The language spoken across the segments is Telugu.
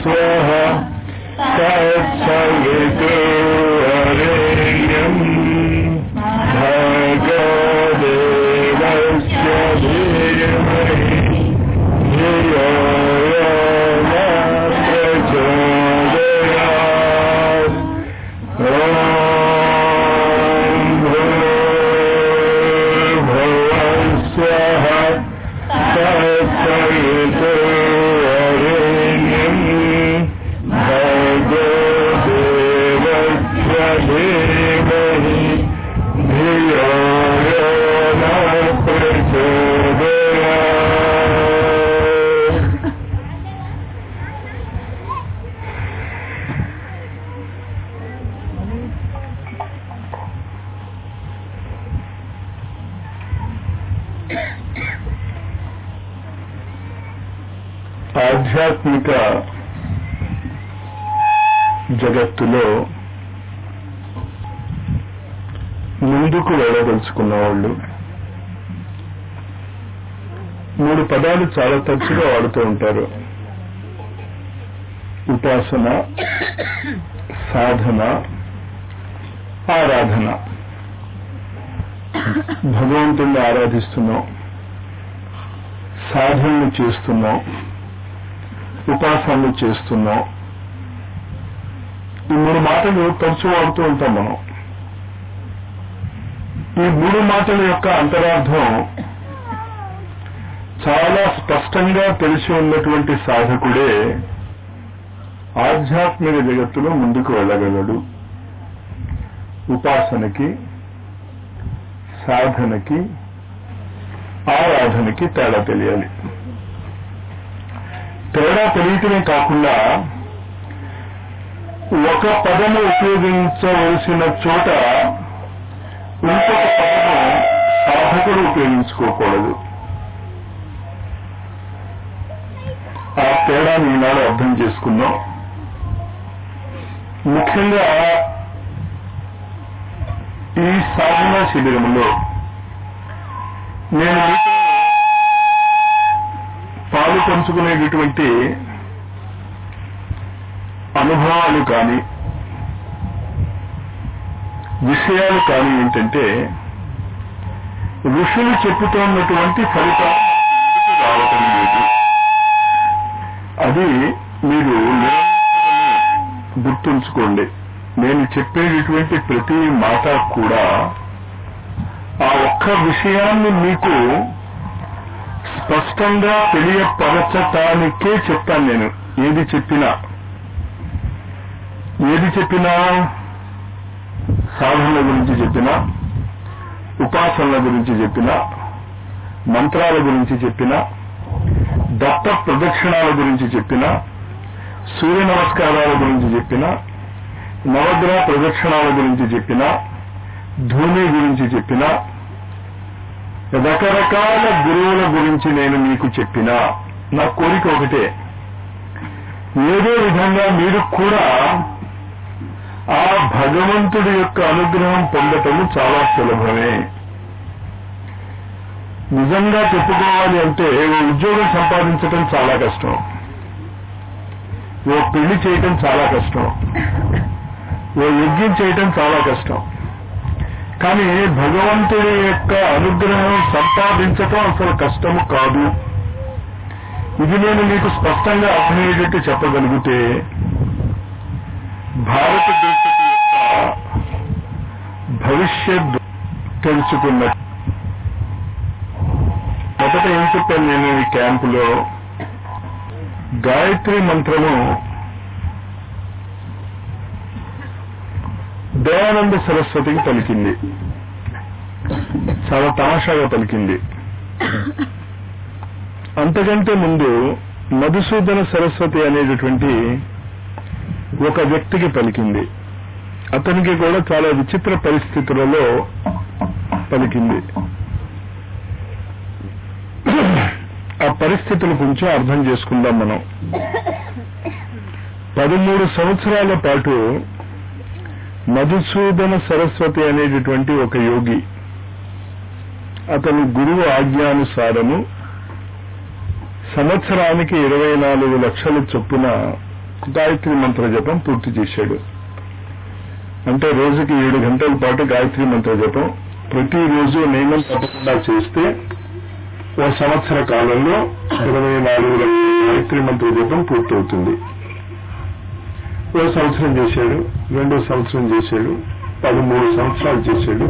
स्वाहा तत्सवितुर्वरेण्यं भर्गो देवस्य धीमहि धियो यो न प्रचोदयात्। ॐ भूर्भुवः स्वः तत्सवितुर्वरेण्यं भर्गो देवस्य धीमहि धियो यो न प्रचोदयात्। ఆధ్యాత్మిక జగత్తులో ముందుకు వెళ్ళదలుచుకున్న వాళ్ళు మూడు పదాలు చాలా తరచుగా వాడుతూ ఉంటారు: ఉపాసన, సాధన, ఆరాధన. భగవంతుణ్ణి ఆరాధిస్తున్నాం, సాధనలు చేస్తున్నాం, ఉపాసనలు చేస్తున్నాం. ఈ మూడు మాటలు తరచు వాడుతూ ఉంటాం మనం. ఈ మూడు మాటల యొక్క అంతరార్థం చాలా స్పష్టంగా తెలిసి ఉన్నటువంటి సాధకుడే ఆధ్యాత్మిక జగత్తులో ముందుకు వెళ్ళగలడు. ఉపాసనకి, సాధనకి, ఆరాధనకి తేడా తెలియాలి. తేడా తెలియటమే కాకుండా ఒక పదము ఉపయోగించవలసిన చోట ఇంకొక పదము సాధకుడు ఉపయోగించుకోకూడదు. ఆ తేడాని ఈనాడు అర్థం చేసుకున్నాం. ముఖ్యంగా ఈ సాధనా శిబిరంలో నేను పాలు పంచుకునేటటువంటి అనుభవాలు కానీ విషయాలు కానీ ఏంటంటే, ఋషులు చెప్పుతున్నటువంటి ఫలితాలు రావటం లేదు. అది మీరు గుర్తుంచుకోండి. నేను చెప్పేటటువంటి ప్రతి మాట కూడా ఆ ఒక్క విషయాన్ని మీకు స్పష్టంగా తెలియపరచటానికే చెప్తాను. నేను ఏది చెప్పినా సాధనల గురించి చెప్పినా, ఉపాసనల గురించి చెప్పినా, మంత్రాల గురించి చెప్పినా, దత్త ప్రదక్షిణాల గురించి చెప్పినా, సూర్య నమస్కారాల గురించి చెప్పినా, నవగ్రహ ప్రదక్షిణాల గురించి చెప్పినా, ధూమి గురించి చెప్పినా, రకరకాల గురువుల గురించి నేను మీకు చెప్పినా, నా కోరిక ఒకటే, ఏదో విధంగా మీరు కూడా ఆ భగవంతుడి యొక్క అనుగ్రహం పొందటము చాలా సులభమే. నిజంగా చెప్పుకోవాలి అంటే ఓ ఉద్యోగం సంపాదించటం చాలా కష్టం, ఓ పెళ్లి చేయటం చాలా కష్టం, ఓ యజ్ఞం చేయటం చాలా కష్టం. కానీ భగవంతుడి యొక్క అనుగ్రహం సంపాదించటం అసలు కష్టము కాదు. ఇది నేను మీకు స్పష్టంగా అర్థమయ్యేటట్టు చెప్పగలిగితే భారతదేశం యొక్క భవిష్యత్ తెలుసుకున్న మొదట ఏం చెప్పాను నేను ఈ క్యాంపులో? గాయత్రి మంత్రము దయానంద సరస్వతికి పలికింది. చాలా తమాషాగా పలికింది. అంతకంటే ముందు మధుసూదన సరస్వతి అనేటటువంటి ఒక వ్యక్తికి పలికింది. అతనికి కూడా చాలా విచిత్ర పరిస్థితులలో పలికింది. ఆ పరిస్థితులు కొంచెం అర్థం చేసుకుందాం మనం. 13 సంవత్సరాల పాటు మధుసూదన సరస్వతి అనేటటువంటి ఒక యోగి, అతని గురువు ఆజ్ఞానుసారము సంవత్సరానికి 24 లక్షల చొప్పున గాయత్రి మంత్ర జపం పూర్తి చేశాడు. అంటే రోజుకి 7 గంటల పాటు గాయత్రి మంత్ర జపం ప్రతిరోజు నియమం తప్పకుండా చేస్తే ఓ సంవత్సర కాలంలో 24 గాయత్రి మంత్ర జపం పూర్తవుతుంది. ఓ సంవత్సరం చేశాడు, 2వ సంవత్సరం చేశాడు, 13 సంవత్సరాలు చేశాడు.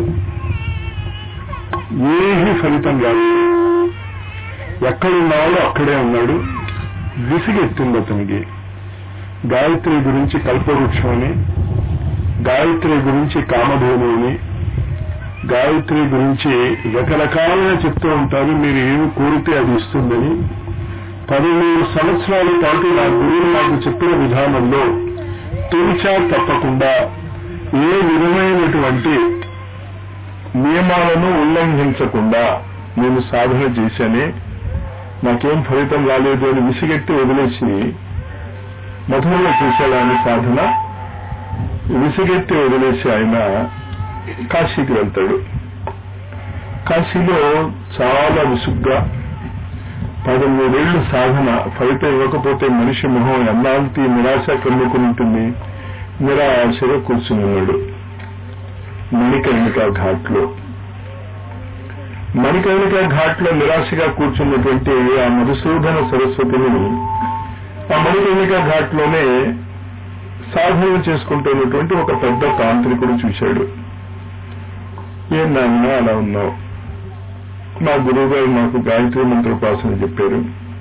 ఏమీ ఫలితం రాదు. ఎక్కడున్నాడో అక్కడే ఉన్నాడు. విసిగెత్తింది అతనికి. గాయత్రి గురించి కల్పవృక్షం అని, గాయత్రి గురించి కామధేను అని, గాయత్రి గురించి రకరకాలుగా చెప్తూ ఉంటారు. మీరు ఏమి కోరితే అది ఇస్తుందని. 13 సంవత్సరాల పాటు నా గురువు నాకు చెప్పిన విధానంలో తూచా తప్పకుండా ఏ విధమైనటువంటి నియమాలను ఉల్లంఘించకుండా నేను సాధన చేశానే, నాకేం ఫలితం రాలేదు అని విసిగెత్తి వదిలేసి మధురలో చేశాడు ఆయన సాధన. విసిగెత్తి వదిలేసి ఆయన కాశీకి వెళ్తాడు. కాశీలో చాలా విసుగ్గా 13 ఏళ్లు సాధన ఫలితం ఇవ్వకపోతే మనిషి మొహం ఎన్నాళ్ళకి నిరాశ కమ్ముకుని ఉంటుంది. నిరాశగా కూర్చుని ఉన్నాడు మణికర్ణికా ఘాట్లో. మణికర్ణికా ఘాట్లో నిరాశగా కూర్చున్నటువంటి ఆ మధుసూదన సరస్వతిని ఆ మణికర్ణికా ఘాట్లోనే సాధన చేసుకుంటున్నటువంటి ఒక పెద్ద తాంత్రికుడు చూశాడు. ఏం నాన్న అలా ఉన్నావు? మా గురువు గారు నాకు గాయత్రి మంత్రోపాసన చెప్పారు.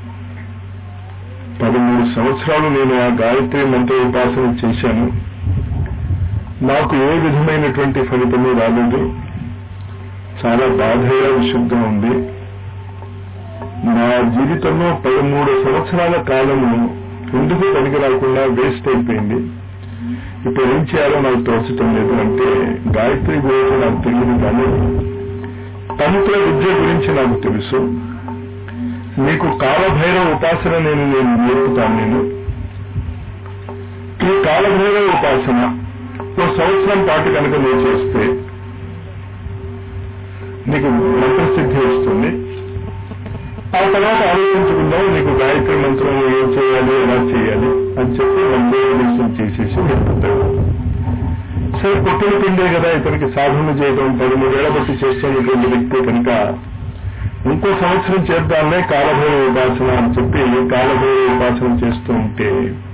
13 సంవత్సరాలు నేను ఆ గాయత్రి మంత్రోపాసన చేశాను. నాకు ఏ విధమైనటువంటి ఫలితము రాలేదు. చాలా బాధగా విసుగ్గా ఉంది. నా జీవితంలో 13 సంవత్సరాల కాలము ఎందుకు పనికి రాకుండా వేస్ట్ అయిపోయింది. ఇప్పుడు ఏం చేయాలో నాకు తోచటం లేదు. అంటే గాయత్రి గురించి నాకు తెలియదు, కానీ తంత్ర విద్య గురించి నాకు తెలుసు. నీకు కాలభైరవ ఉపాసన నేను నేర్పుతాను. ఈ కాలభైరవ ఉపాసన ఓ సంవత్సరం పాటు కనుక నువ్వు చేస్తే నీకు మంత్రసిద్ధి వస్తుంది. ఆ తర్వాత ఆలోచించుకుందాం నీకు గాయత్రి మంత్రం ఏం చేయాలి, ఎలా చేయాలి అని చెప్పి మంత్రోపదేశం చేసేసి వెళ్ళిపోతాడు. సరే, పుట్టిన పిండే కదా ఇతనికి సాధన చేయడం 13 ఏళ్ల బట్టి చేస్తున్నటువంటి వ్యక్తి కనుక ఇంకో సంవత్సరం చేద్దామే కాలభైరవ ఉపాసన అని చెప్పి కాలభైరవ ఉపాసన చేస్తూ ఉంటే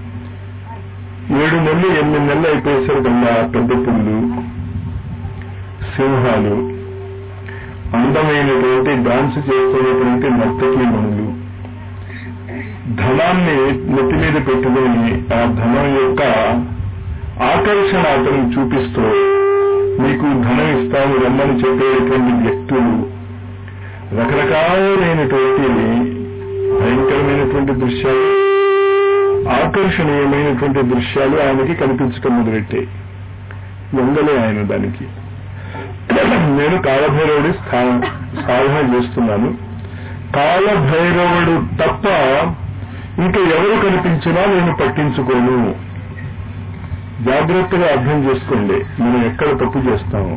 7 నెలలు 8 నెలలు అయిపోయేసరికల్లా పెద్ద పుళ్ళు, సింహాలు, అందమైనటువంటి డాన్స్ చేస్తున్నటువంటి నర్తకీ మనులు ధనాన్ని నెత్తి మీద పెట్టుకుని ఆ ధనం యొక్క ఆకర్షణ అతను చూపిస్తూ మీకు ధనం ఇస్తాము రమ్మని చెప్పేటువంటి వ్యక్తులు, రకరకాలైనటువంటి భయంకరమైనటువంటి దృశ్యాలు, ఆకర్షణీయమైనటువంటి దృశ్యాలు ఆయనకి కనిపించడం మొదలెట్టాయి. లొంగలే ఆయన దానికి. నేను కాలభైరవుడి సాధన చేస్తున్నాను, కాలభైరవుడు తప్ప ఇంకా ఎవరు కనిపించినా నేను పట్టించుకోను. జాగ్రత్తగా అర్థం చేసుకోండి. మనం ఎక్కడ తప్పు చేస్తాము.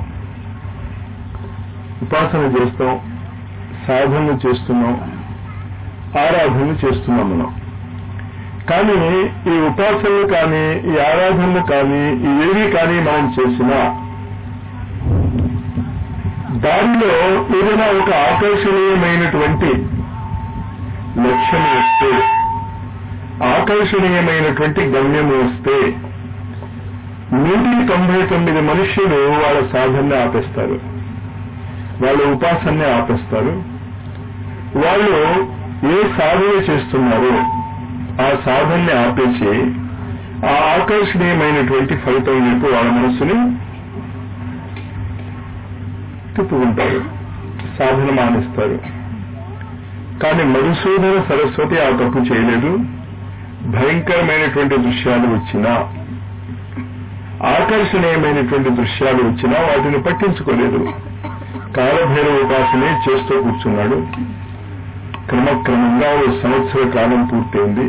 ఉపాసన చేస్తాం, సాధన చేస్తున్నాం, ఆరాధన చేస్తున్నాం మనం. కానీ ఈ ఉపాసనలు కానీ ఈ ఆరాధనలు కానీ ఇవేవి కానీ మనం చేసినా దానిలో ఏదైనా ఒక ఆకర్షణీయమైనటువంటి లక్ష్యం వస్తే, ఆకర్షణీయమైనటువంటి గమ్యం వస్తే 199 మనుష్యులు వాళ్ళ సాధనని ఆపేస్తారు, వాళ్ళ ఉపాసనని ఆపేస్తారు. వాళ్ళు ఏ సాధన చేస్తున్నారో ఆ సాధనని ఆపేసి ఆ ఆకర్షణీయమైనటువంటి ఫలితం వైపు వాళ్ళ మనస్సుని తిప్పుకుంటారు, సాధన మానేస్తారు. కానీ మధుసూదన సరస్వతి ఆ తప్పు చేయలేదు. భయంకరమైనటువంటి దృశ్యాలు వచ్చినా, ఆకర్షణీయమైనటువంటి దృశ్యాలు వచ్చినా వాటిని పట్టించుకోలేదు. కాలభైరవ ఉపాసనే చేస్తూ కూర్చున్నాడు. క్రమక్రమంగా 1 సంవత్సర కాలం పూర్తయింది.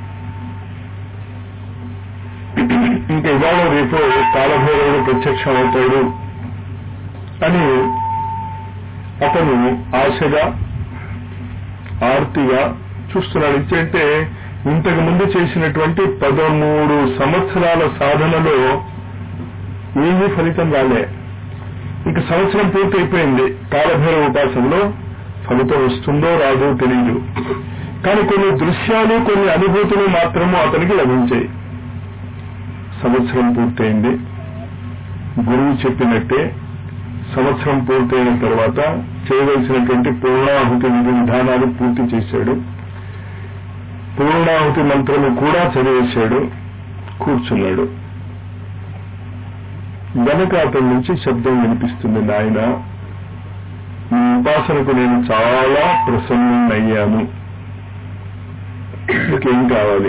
ఇంకా ఇవాళ రేపు కాలభైరవుడు ప్రత్యక్షం అవుతాడు అని అతను ఆశగా ఆర్తిగా చూస్తున్నాడు. ఇచ్చంటే ఇంతకు ముందు చేసినటువంటి 13 సంవత్సరాల సాధనలో ఏమీ ఫలితం రాలే. ఇక సంవత్సరం పూర్తి అయిపోయింది. కాలభైరవ ఉపాసనలో ఫలితం వస్తుందో రాదో తెలియదు. కానీ కొన్ని దృశ్యాలు, కొన్ని అనుభూతులు మాత్రము అతనికి లభించాయి. సంవత్సరం పూర్తయింది. గురువు చెప్పినట్టే సంవత్సరం పూర్తయిన తర్వాత చేయవలసినటువంటి పూర్ణాహుతి విధి విధానాలు పూర్తి చేశాడు. పూర్ణాహుతి మంత్రము కూడా చదివేశాడు. కూర్చున్నాడు. వెనక అతని నుంచి శబ్దం వినిపిస్తుంది, నాయన ఈ ఉపాసనకు నేను చాలా ప్రసన్నయ్యాను, నీకేం కావాలి?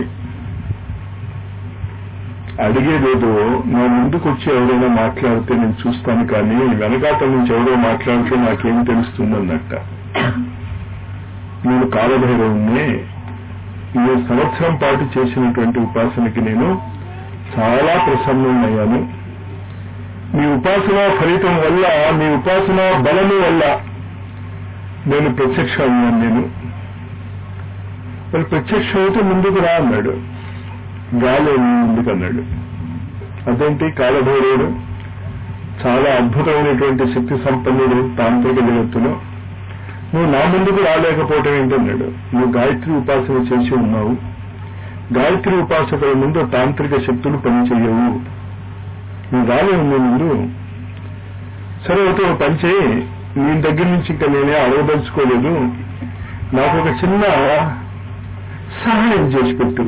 అడిగేదేదో నా ముందుకు వచ్చి ఎవరైనా మాట్లాడితే నేను చూస్తాను, కానీ వెనకాతల నుంచి ఎవరో మాట్లాడితే నాకేం తెలుస్తుందన్నట్ట. నేను కాలభైరవుణ్ణి, ఈ సంవత్సరం పాటు చేసినటువంటి ఉపాసనకి నేను చాలా ప్రసన్నయ్యాను. మీ ఉపాసన ఫలితం వల్ల, మీ ఉపాసన బలము వల్ల నేను ప్రత్యక్ష అయ్యాను. నేను మరి ప్రత్యక్షం అయితే ముందుకు రా అన్నాడు. గాలేని ముందుకు అన్నాడు. అదేంటి, కాలభైరవుడు చాలా అద్భుతమైనటువంటి శక్తి సంపన్నుడు తాంత్రిక జగత్తులో, నువ్వు నా ముందుకు రాలేకపోవటం ఏంటన్నాడు. నువ్వు గాయత్రి ఉపాసన చేసి ఉన్నావు. గాయత్రి ఉపాసకుల ముందు తాంత్రిక శక్తులు పనిచేయవు. నువ్వు రాలేవు నీ ముందు. సరే అయితే ఒక పని చేయి, నీ దగ్గర నుంచి ఇంకా నేనే అడగదలుచుకోలేదు, నాకు ఒక చిన్న సహాయం చేసి పెట్టు.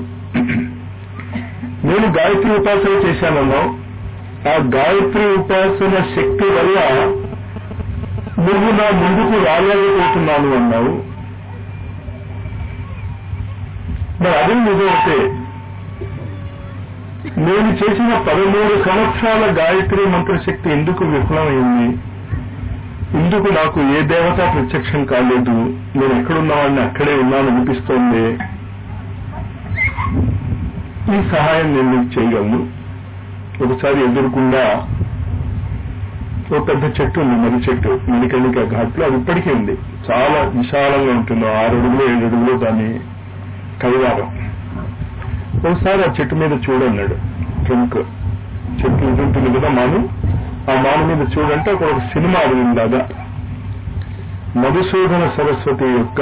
నేను గాయత్రి ఉపాసన చేశానన్నావు. ఆ గాయత్రి ఉపాసన శక్తి వల్ల నువ్వు నా ముందుకు రాలేకపోతున్నాను అన్నావు. మరి అది నిజమైతే నేను చేసిన 13 సంవత్సరాల గాయత్రి మంత్రశక్తి ఎందుకు విఫలమైంది? ఎందుకు నాకు ఏ దేవత ప్రత్యక్షం కాలేదు? నేను ఎక్కడున్నావాడిని అక్కడే ఉన్నాను అనిపిస్తోంది. ఈ సహాయం నేను మీకు చేయగలను. ఒకసారి ఎదురుకుండా ఒక పెద్ద చెట్టు ఉంది, మర్రి చెట్టు, మణికర్ణిక ఘాట్లో. అది ఇప్పటికీ ఉంది. చాలా విశాలంగా ఉంటుంది. 6 అడుగులు 7 అడుగులు దాని కైవారం. ఒకసారి ఆ చెట్టు మీద చూడన్నాడు. ట్రంక్ చెట్టు ఉంటుంది కదా, మాను. ఆ మాను మీద చూడంటే ఒక సినిమా అడిగిందాగా మధుసూదన సరస్వతి యొక్క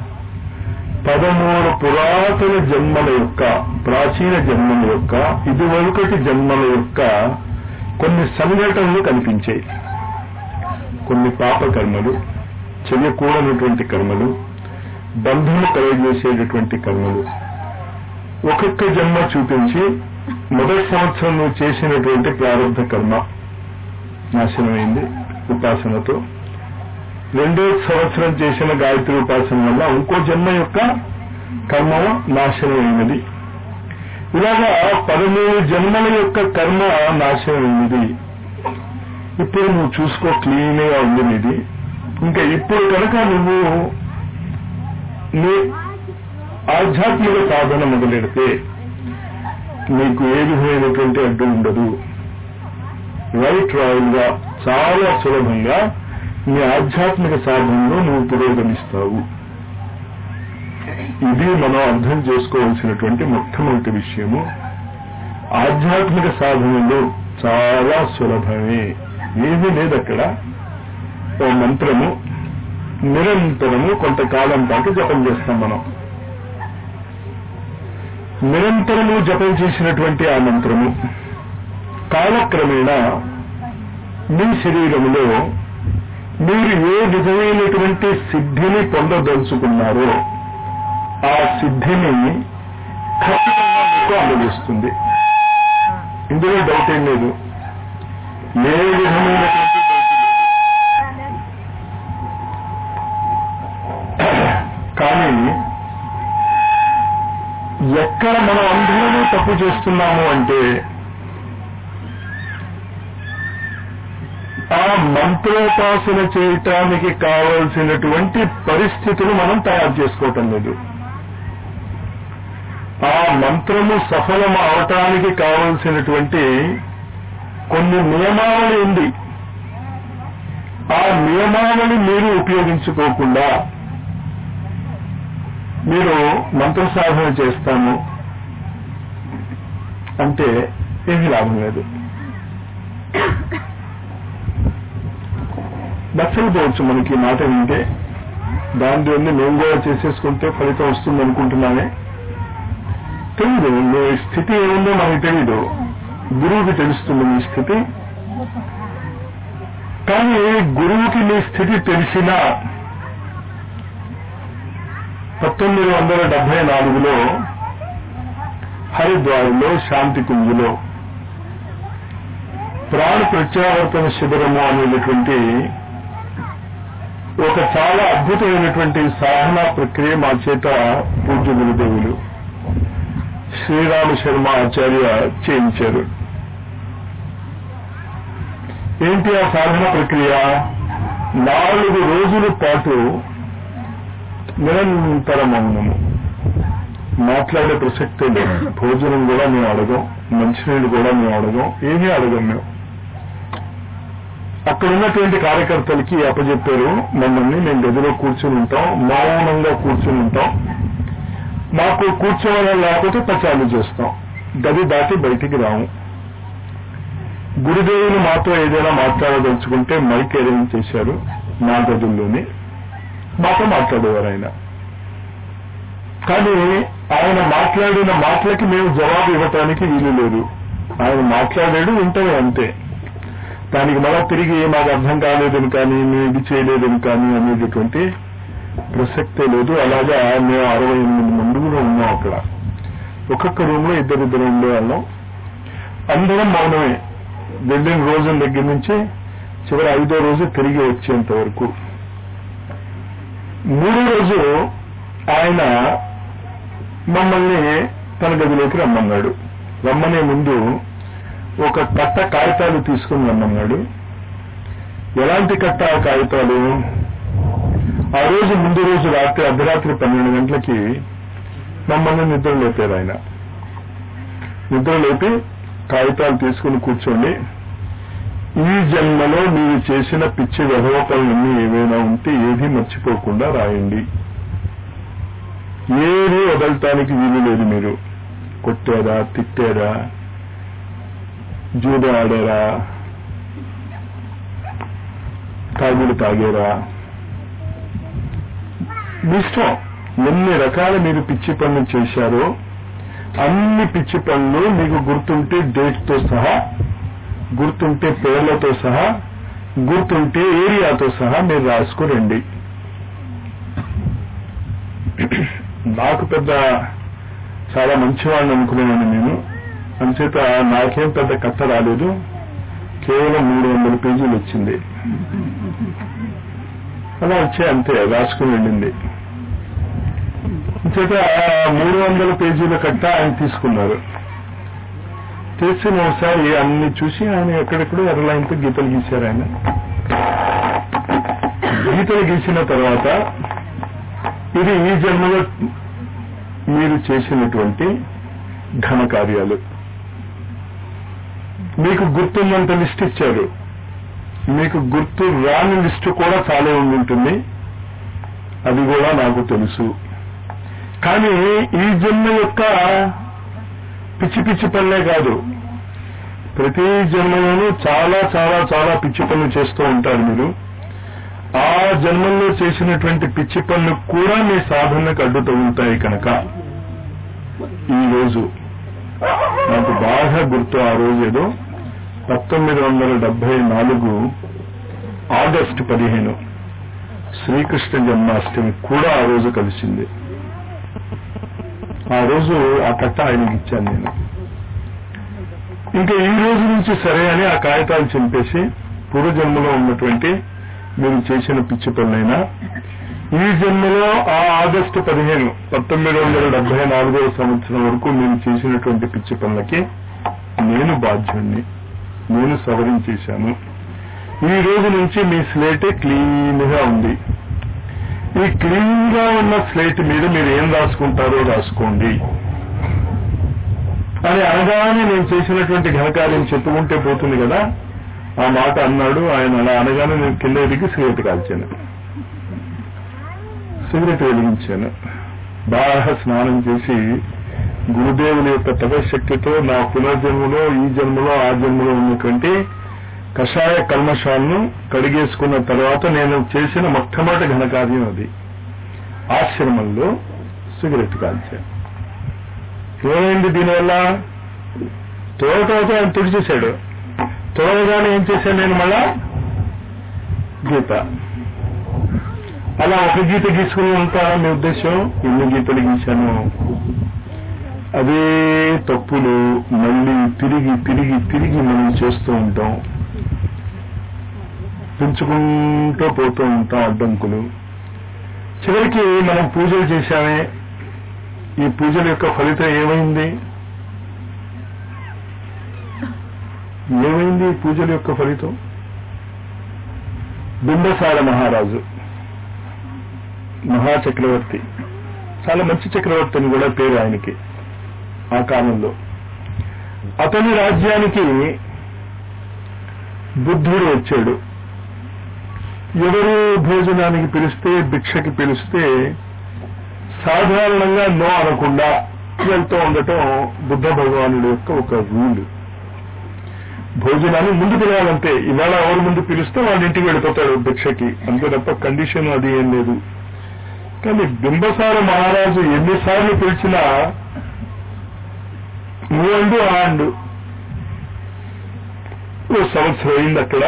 13 పురాతన జన్మల యొక్క, ప్రాచీన జన్మల యొక్క, ఇదివరకటి జన్మల యొక్క కొన్ని సంఘటనలు కనిపించాయి. కొన్ని పాపకర్మలు, చెయ్యకూడనటువంటి కర్మలు, బంధము కలగజేసేటటువంటి కర్మలు. ఒక్కొక్క జన్మ చూపించి మొదటి సంవత్సరం నువ్వు చేసినటువంటి ప్రారంభ కర్మ నాశనమైంది ఉపాసనతో. రెండో సంవత్సరం చేసిన గాయత్రి ఉపాసన వల్ల ఇంకో జన్మ యొక్క కర్మ నాశనమైనది. ఇలాగా 13 జన్మల యొక్క కర్మ నాశనమైనది. ఇప్పుడు నువ్వు చూసుకో, క్లీన్ గా ఉంది ఇది. ఇంకా ఇప్పుడు కనుక నువ్వు నీ ఆధ్యాత్మిక సాధన మొదలెడితే నీకు ఏ విధమైనటువంటి అడ్డు ఉండదు. రైట్ రాయల్ గా చాలా సులభంగా నీ ఆధ్యాత్మిక సాధనలో నువ్వు పురోగమిస్తావు. ఇది మనం అర్థం చేసుకోవాల్సినటువంటి మొట్టమొదటి విషయము. ఆధ్యాత్మిక సాధనలో చాలా సులభమే, ఏమీ లేదు అక్కడ. ఓ మంత్రము నిరంతరము కొంతకాలం పాటు జపం చేస్తాం మనం. నిరంతరము జపం చేసినటువంటి ఆ మంత్రము కాలక్రమేణా మీ శరీరములో మీరు ఏ విధమైనటువంటి సిద్ధిని పొందదలుచుకున్నారో ఆ సిద్ధిని ఖచ్చితంగా మీకు అనుభవిస్తుంది. ఇందులో డౌట్ ఏం లేదు. ఏ విధమైనటువంటి కానీ ఎక్కడ మనం అందరూ తప్పు చేస్తున్నాము అంటే ఆ మంత్రోపాసన చేయటానికి కావలసినటువంటి పరిస్థితులు మనం తయారు చేసుకోవటం లేదు. ఆ మంత్రము సఫలం అవటానికి కావలసినటువంటి కొన్ని నియమావళి ఉంది. ఆ నియమావళి మీరు ఉపయోగించుకోకుండా మీరు మంత్ర సాధన చేస్తాము అంటే ఏమీ లాభం లేదు. నచ్చకపోవచ్చు మనకి మాట వింటే, దాన్ని మేము కూడా చేసేసుకుంటే ఫలితం వస్తుంది అనుకుంటున్నానే. తెలీదు మీ స్థితి ఏముందో మనకి తెలీదు, గురువుకి తెలుస్తుంది మీ స్థితి. కానీ గురువుకి మీ స్థితి తెలిసినా 1974లో హరిద్వార్లో శాంతి కుంజులో ప్రాణ ప్రత్యావర్తన శిబిరము అనేటువంటి ఒక చాలా అద్భుతమైనటువంటి సాధనా ప్రక్రియ మా చేత పూజ్య గురుదేవులు శ్రీరామ శర్మ ఆచార్య చేయించారు. ఏంటి ఆ సాధన ప్రక్రియ? 4 రోజుల పాటు నిరంతర మౌనము, మాట్లాడే ప్రసక్తే లేదు. భోజనం కూడా మేము అడగం, మంచినీళ్ళు కూడా మేము అడగం, ఏమీ అడగం మేము. అక్కడ ఉన్నటువంటి కార్యకర్తలకి అప్పచెప్పారు మమ్మల్ని, మేము గదిలో కూర్చుని ఉంటాం, మౌనంగా కూర్చుని ఉంటాం, మాకు కూర్చోవడం లేకపోతే పచాలు చేస్తాం, గది దాటి బయటికి రాము. గురుదేవులు మాతో ఏదైనా మాట్లాడదలుచుకుంటే మైక్ అరేంజ్ చేశారు మా గదుల్లోనే, మాతో మాట్లాడేవారు ఆయన. కానీ ఆయన మాట్లాడిన మాటలకి మేము జవాబు ఇవ్వటానికి వీలు లేదు. ఆయన మాట్లాడాడు, వింటామే అంతే. దానికి మళ్ళా తిరిగి మాకు అర్థం కాలేదని కానీ, మేము ఇది చేయలేదని కానీ అనేటటువంటి ప్రసక్తే లేదు. అలాగా మేము 68 మంది ఉన్నాం అక్కడ. ఒక్కొక్క రూమ్ లో ఇద్దరు ఉండేవాళ్ళం. అందరం మౌనమే వెళ్ళిన రోజుల దగ్గర నుంచి చివరి 5వ రోజు తిరిగి వచ్చేంత వరకు. 3వ రోజు ఆయన మమ్మల్ని తన గదిలోకి రమ్మన్నాడు. రమ్మనే ముందు ఒక కట్ట కాగితాలు తీసుకుని రమ్మన్నాడు. ఎలాంటి కట్ట కాగితాలు? ఆ రోజు ముందు రోజు రాత్రి అర్ధరాత్రి 12 గంటలకి మమ్మల్ని నిద్ర లేపారు ఆయన. నిద్ర లేపి కాగితాలు తీసుకుని కూర్చోండి, ఈ జన్మలో మీరు చేసిన పిచ్చి వ్యవహారాలన్నీ ఏవైనా ఉంటే ఏది మర్చిపోకుండా రాయండి. ఏది వదలటానికి వీలు లేదు. మీరు కొట్టారా, తిట్టారా, జూద ఆడారా, తాగుడు తాగారా, మీ ఇష్టం. ఎన్ని రకాల మీరు పిచ్చి పనులు చేశారో అన్ని పిచ్చి పనులు మీకు గుర్తుంటే డేట్ తో సహా, గుర్తుంటే పేర్లతో సహా, గుర్తుంటే ఏరియాతో సహా మీరు రాసుకురండి. నాకు పెద్ద చాలా మంచివాడిని అనుకునేవాడిని నేను. అంచేత నాకేం పెద్ద కథ రాలేదు, కేవలం 300 పేజీలు వచ్చింది. అలా వచ్చే అంతే, రాసుకుని వెళ్ళింది. అంచేత 300 పేజీల కట్ట ఆయన తీసుకున్నారు. తెలిసిన ఒకసారి అన్ని చూసి ఆయన ఎక్కడెక్కడో ఎర్రలైన్తో గీతలు గీశారు. ఆయన గీతలు గీసిన తర్వాత ఇది ఈ జన్మలో మీరు చేసినటువంటి ఘనకార్యాలు, మీకు గుర్తున్నంత లిస్ట్ ఇచ్చారు. మీకు గుర్తు రాని లిస్టు కూడా చాలా ఉంటుంది, అది కూడా నాకు తెలుసు. కానీ ఈ జన్మ యొక్క పిచ్చి పిచ్చి పనులే కాదు, ప్రతి జన్మలోనూ చాలా చాలా చాలా పిచ్చి పనులు చేస్తూ ఉంటారు మీరు. ఆ జన్మల్లో చేసినటువంటి పిచ్చి పనులు కూడా మీ సాధనకు అడ్డుతూ ఉంటాయి. కనుక ఈ రోజు నాకు బాగా గుర్తు, ఆ రోజు ఏదో 1974 ఆగస్టు 15 శ్రీకృష్ణ జన్మాష్టమి కూడా ఆ రోజు కలిసింది. ఆ రోజు ఆ కట్ట ఆయనకి ఇచ్చాను నేను. ఇంకా ఈ రోజు నుంచి సరే అని ఆ కాగితాలు చింపేసి పూర్వజన్మలో ఉన్నటువంటి మీరు చేసిన పిచ్చి పనులైనా ఈ జన్మలో ఆ ఆగస్టు 15 1974వ సంవత్సరం వరకు నేను చేసినటువంటి పిచ్చి పనులకి నేను బాధ్యుణ్ణి, నేను సవరించేశాను. ఈ రోజు నుంచి మీ స్లేటే క్లీన్ గా ఉంది. ఈ క్లీన్ గా ఉన్న స్లేట్ మీద మీరు ఏం రాసుకుంటారో రాసుకోండి అని అనగానే నేను చేసినటువంటి ఘనకార్యం చెప్పుకుంటే పోతుంది కదా. ఆ మాట అన్నాడు ఆయన. అలా అనగానే నేను కింద దిగి సిగరెట్ కాల్చాను, సిగరెట్ వెలిగించాను. బాగా స్నానం చేసి గురుదేవుని యొక్క తపశక్తితో నా పునర్జన్మలో ఈ జన్మలో ఆ జన్మలో ఉన్నటువంటి కషాయ కల్మషాలను కడిగేసుకున్న తర్వాత నేను చేసిన మొట్టమొదటి ఘనకార్యం అది. ఆశ్రమంలో సిగరెట్ కాల్చాను. ఏమైంది దీనివల్ల? తోడటంతో ఆయన తుడిచేశాడు. తోడగానే ఏం చేశాను నేను? మళ్ళా గీత. అలా ఒక గీత గీసుకుని ఉంటారా మీ ఉద్దేశం? ఎన్ని గీతలు గీశాను? అదే తప్పులు మళ్ళీ తిరిగి తిరిగి తిరిగి మనం చేస్తూ ఉంటాం, పెంచుకుంటూ పోతూ ఉంటాం అడ్డంకులు. చివరికి మనం పూజలు చేశామే, ఈ పూజల యొక్క ఫలితం ఏమైంది? ఏమైంది ఈ పూజల యొక్క ఫలితం? బింబసార మహారాజు, మహాచక్రవర్తి, చాలా మంచి చక్రవర్తి అని కూడా పేరు ఆయనకి ఆ కాలంలో. అతని రాజ్యానికి బుద్ధుడు వచ్చాడు. ఎవరు భోజనానికి పిలిస్తే, భిక్షకి పిలిస్తే సాధారణంగా నో అనకుండా వెళ్తూ ఉండటం బుద్ధ భగవానుడి యొక్క ఒక రూల్. భోజనాన్ని ముందు పిలవాలంటే, ఇవాళ ఎవరు ముందు పిలిస్తే వాళ్ళ ఇంటికి వెళ్ళిపోతాడు భిక్షకి, అంతే తప్ప కండిషన్ అది ఏం లేదు. కానీ బింబసార మహారాజు ఎన్నిసార్లు పిలిచినా నువ్వండు ఆండు. ఓ సంవత్సరం అయింది అక్కడ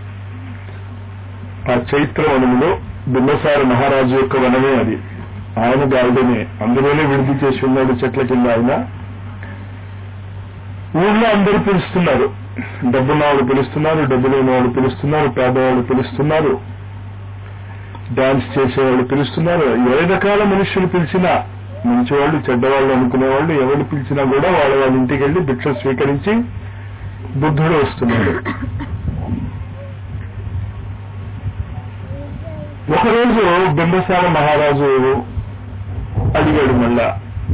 ఆ చైత్ర వనములో. బింబసార మహారాజు యొక్క వనమే అది, ఆయన గార్డెనే, అందులోనే విడిది చేసి ఉన్నాడు చెట్ల కింద ఆయన. ఊళ్ళో అందరూ పిలుస్తున్నారు, డబ్బున్న వాళ్ళు పిలుస్తున్నారు, డబ్బు లేని వాళ్ళు పిలుస్తున్నారు, పేదవాళ్ళు పిలుస్తున్నారు, డాన్స్ చేసేవాళ్ళు పిలుస్తున్నారు. ఏ రకాల మనుషులు పిలిచినా, మంచివాళ్ళు చెడ్డవాళ్ళు అనుకునేవాళ్ళు ఎవరు పిలిచినా కూడా వాళ్ళ వాళ్ళ ఇంటికి వెళ్లి భిక్ష స్వీకరించి బుద్ధుడు వస్తున్నాడు. ఒకరోజు బింబసార మహారాజు అడిగాడు, మళ్ళా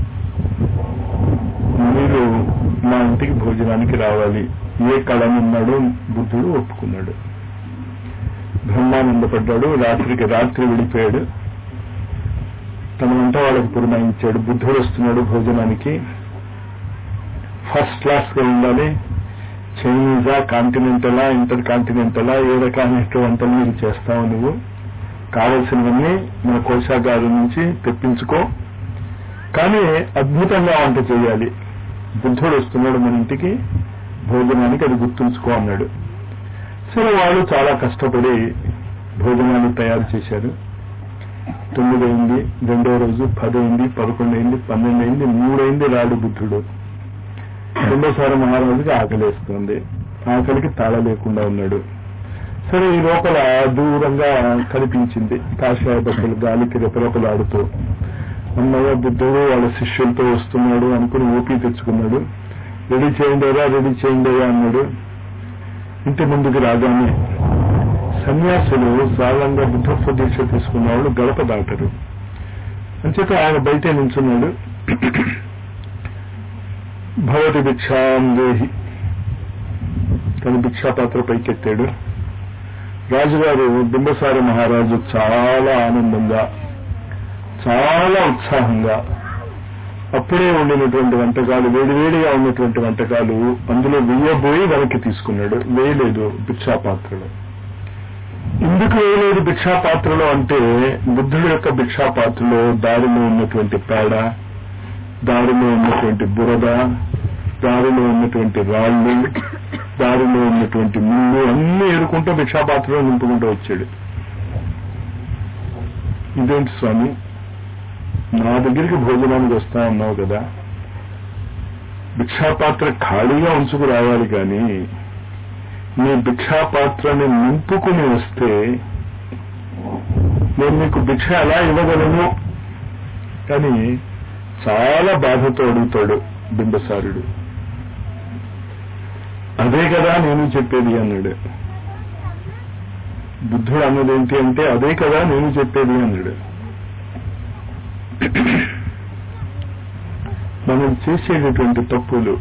మీరు మా ఇంటికి భోజనానికి రావాలి. ఏ కళనున్నాడో బుద్ధుడు ఒప్పుకున్నాడు. బ్రహ్మానందపడ్డాడు. రాత్రి వెళ్ళిపోయాడు. తన వంట వాళ్ళకి పురమాయించాడు. బుద్ధుడు వస్తున్నాడు భోజనానికి, ఫస్ట్ క్లాస్ గా ఉండాలి, చైనీసా, కాంటినెంటలా, ఇంటర్ కాంటినెంటలా, ఏ రకమైన వంటలు మీరు చేస్తావు, నువ్వు కావలసినవన్నీ మన కోశాగారం నుంచి తెప్పించుకో, కానీ అద్భుతంగా వంట చేయాలి. బుద్ధుడు వస్తున్నాడు మన ఇంటికి భోజనానికి, అది గుర్తుంచుకో అన్నాడు. సరే, వాళ్ళు చాలా కష్టపడి భోజనాన్ని తయారు చేశారు. 9 అయింది, 2వ రోజు 10 అయింది, 11 అయింది, 12 అయింది, 3 అయింది, రాడు బుద్ధుడు. బింబసార మహారాజుకి ఆకలేస్తుంది. ఆకలికి తాళ లేకుండా ఉన్నాడు. సరే, ఈ లోపల దూరంగా కనిపించింది కాషాయ బట్టలు గాలికి రెపరెపలాడుతూ. అన్నయ్య బుద్ధుడు వాళ్ళ శిష్యులతో వస్తున్నాడు అనుకుని ఓపీ తెచ్చుకున్నాడు. రెడీ చేయండి అన్నాడు. ఇంటి ముందుకు రాగానే సన్యాసులు సాధారణంగా బుద్ధత్వ దీక్ష తీసుకున్న వాళ్ళు గడప దాటరు. అంచేత ఆయన బయటే నిల్చున్నాడు. భవతి భిక్షాం దేహి, తన భిక్షాపాత్ర పైకెత్తాడు. రాజుగారు బింబసార మహారాజు చాలా ఆనందంగా, చాలా ఉత్సాహంగా అప్పుడే ఉండినటువంటి వంటకాలు, వేడివేడిగా ఉన్నటువంటి వంటకాలు అందులో వేయబోయి వెనక్కి తీసుకున్నాడు. వేయలేదు భిక్షాపాత్రలో. ఎందుకు వేయలేదు భిక్షాపాత్రలో అంటే, బుద్ధుడి యొక్క భిక్షాపాత్రలో దారిలో ఉన్నటువంటి పేడ, దారిలో ఉన్నటువంటి బురద, దారిలో ఉన్నటువంటి రాళ్ళు, దారిలో ఉన్నటువంటి ముళ్ళు అన్ని ఏరుకుంటూ భిక్షాపాత్రలో నింపుకుంటూ వచ్చాడు. ఇదేంటి స్వామి, నా దగ్గరికి భోజనానికి వస్తా ఉన్నావు కదా, భిక్షాపాత్ర ఖాళీగా ఉంచుకు రావాలి, కానీ నీ భిక్షాపాత్రని నింపుకుని వస్తే నేను నీకు భిక్ష ఎలా ఇవ్వగలను కానీ చాలా బాధతో అడుగుతాడు బింబసారుడు. అదే కదా నేను చెప్పేది అన్నాడు. బుద్ధుడు అన్నదేంటి అంటే, అదే కదా నేను చెప్పేది అన్నాడు. మనం చేసేటటువంటి తప్పులు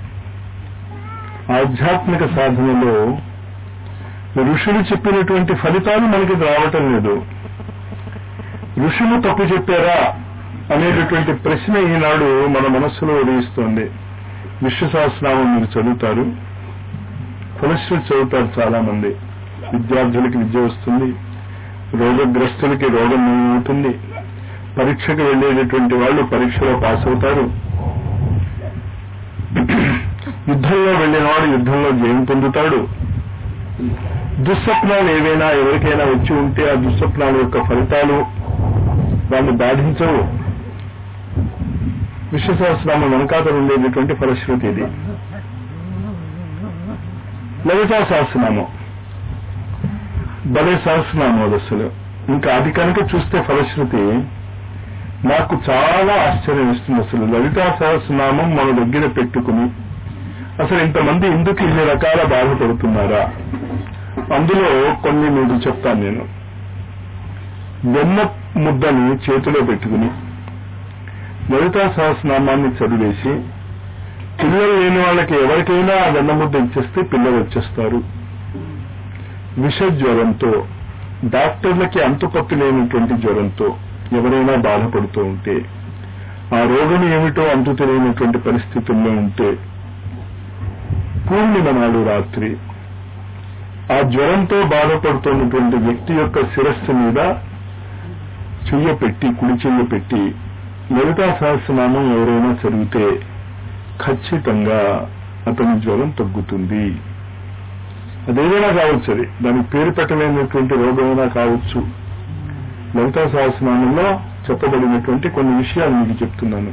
ఆధ్యాత్మిక సాధనలో ఋషులు చెప్పినటువంటి ఫలితాలు మనకి రావటం లేదు. ఋషులు తప్పు చెప్పారా అనేటటువంటి ప్రశ్న ఈనాడు మన మనస్సులో ఉదయిస్తోంది. విష్ణు సహస్రనామం మీరు చదువుతారు, ఫలశ్రుతి చదువుతారు చాలా మంది. విద్యార్థులకి విద్య వస్తుంది, రోగగ్రస్తులకి రోగం అవుతుంది, పరీక్షకు వెళ్ళేటటువంటి వాళ్ళు పరీక్షలో పాస్ అవుతారు, యుద్ధంలో వెళ్ళిన వాడు యుద్ధంలో జయం పొందుతాడు. దుస్వప్నాలు ఏవైనా ఎవరికైనా వచ్చి ఉంటే ఆ దుస్వప్నాల యొక్క ఫలితాలు వాళ్ళని బాధించవు. విష్ణు సహస్రనామం వెనకాతలు ఉండేటటువంటి ఫలశ్రుతి ఇది. లలితా సహస్రనామం భలే సహస్రనామం అసలు. ఇంకా అది కనుక చూస్తే ఫలశ్రుతి నాకు చాలా ఆశ్చర్యం ఇస్తుంది. అసలు లలితా సహస్రనామం మన దగ్గర పెట్టుకుని అసలు ఇంతమంది ఎందుకు ఇన్ని రకాల బాధపడుతున్నారా? అందులో కొన్ని మీకు చెప్తాను నేను. వెన్న ముద్దని చేతిలో పెట్టుకుని లలితా సహస్రనామాన్ని చదివేసి పిల్లలు లేని వాళ్ళకి ఎవరికైనా ఆ వెన్న ముద్ద ఇచ్చేస్తే పిల్లలు వచ్చేస్తారు. విష జ్వరంతో, డాక్టర్లకి అంతుపట్టు లేనటువంటి జ్వరంతో ఎవరైనా బాధపడుతూ ఉంటే, ఆ రోగం ఏమిటో అంతు తెలియనటువంటి పరిస్థితుల్లో ఉంటే, పూర్ణిమ నాడు రాత్రి ఆ జ్వరంతో బాధపడుతున్నటువంటి వ్యక్తి యొక్క శిరస్సు మీద చెయ్య పెట్టి, కుడి చెయ్య పెట్టి లలితా సహస్రనామం ఎవరైనా చదివితే ఖచ్చితంగా అతని జ్వరం తగ్గుతుంది. అదేదైనా కావచ్చు, అది దానికి పేరు పెట్టలేనటువంటి రోగమైనా కావచ్చు. లలితా సహస్రనామంలో చెప్పబడినటువంటి కొన్ని విషయాలు మీకు చెప్తున్నాను.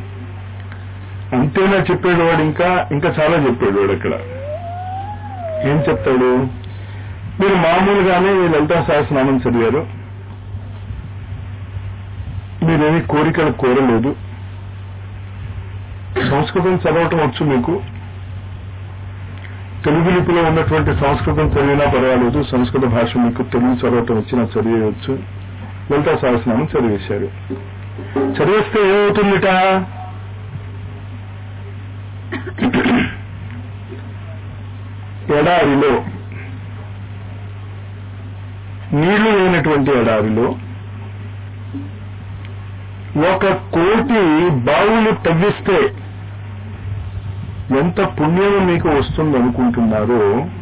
అంతేనా చెప్పాడు వాడు? ఇంకా చాలా చెప్పాడు వాడు. అక్కడ ఏం చెప్తాడు? మీరు మామూలుగానే లలితా సహస్రనామం చదివారు, మీరేమీ కోరికలు కోరలేదు, సంస్కృతం చదవటం వచ్చు మీకు, తెలుగు లిపిలో ఉన్నటువంటి సంస్కృతం చదివినా పర్వాలేదు, సంస్కృత భాష మీకు తెలుగు చదవటం వచ్చినా చదివేయవచ్చు. లలితా సహస్రనామం చదివేశారు. చదివేస్తే ఏమవుతుందిట? ఎడారిలో, నీళ్లు లేనటువంటి ఎడారిలో 1,000,000 బావులు తవ్విస్తే ఎంత పుణ్యము మీకు వస్తుందనుకుంటున్నారో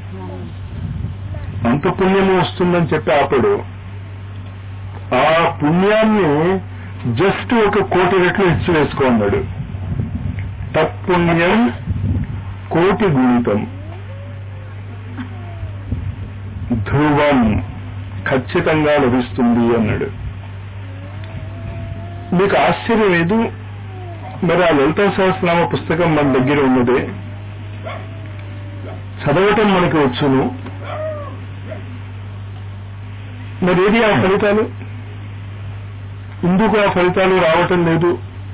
అంత పుణ్యము వస్తుందని చెప్పి ఆపడు. ఆ పుణ్యాన్ని జస్ట్ 1,000,000 రెట్లు ఇచ్చి వేసుకో అన్నాడు. తత్పుణ్యం 1,000,000 గుణితం ధ్రువం ఖచ్చితంగా లభిస్తుంది అన్నాడు. మీకు ఆశ్చర్యం లేదు? మరి ఆ లలితా సహస్రనామ పుస్తకం మన దగ్గర ఉన్నదే, చదవటం మనకు వచ్చును, మరి ఏది ఆ ఫలితాలు? ఎందుకు ఆ ఫలితాలు రావటం లేదు?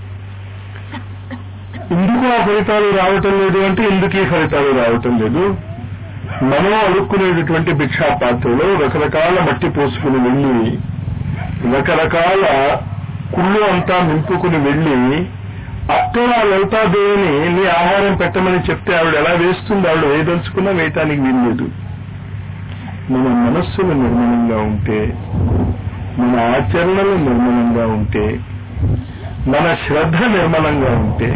ఎందుకు ఆ ఫలితాలు రావటం లేదు అంటే ఎందుకు ఈ ఫలితాలు రావటం లేదు? మనం అడుక్కునేటటువంటి భిక్షా పాత్రలో రకరకాల మట్టి పోసుకుని వెళ్ళి, రకరకాల కుళ్ళు అంతా నింపుకుని వెళ్ళి, అక్కడ లలితాదేవిని నీ ఆహారం పెట్టమని చెప్తే ఆవిడ ఎలా వేస్తుంది? ఆవిడ వేయదలుచుకున్నా వేయటానికి వీల్లేదు. మన మనస్సులు నిర్మలంగా ఉంటే, మన ఆచరణలు నిర్మలంగా ఉంటే, మన శ్రద్ధ నిర్మలంగా ఉంటే,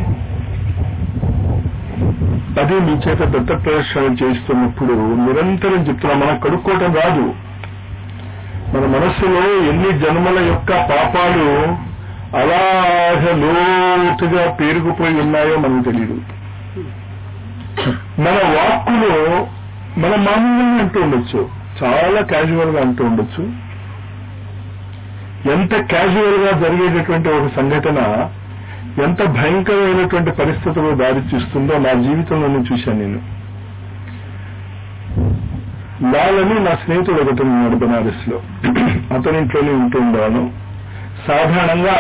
అది మీ చేత దత్త ప్రదర్శన చేస్తున్నప్పుడు నిరంతరం చెప్తున్నా, మనకు కడుక్కోవటం రాదు. మన మనస్సులో ఎన్ని జన్మల యొక్క పాపాలు అలాగ లోతుగా పేరుకుపోయి ఉన్నాయో మనకు తెలియదు. మన వాక్కులో మనం మామూలుగా అంటూ ఉండొచ్చు, చాలా క్యాజువల్ గా అంటూ ఉండొచ్చు. ఎంత క్యాజువల్ గా జరిగేటటువంటి ఒక సంఘటన ఎంత భయంకరమైనటువంటి పరిస్థితుల్లో దారి తీస్తుందో నా జీవితంలో నేను చూశాను. నేను లాలని నా స్నేహితుడు ఒకటి ఉన్నాడు బనారస్ లో, అతని ఇంట్లోనే ఉంటూ ఉండేవాను. సాధారణంగా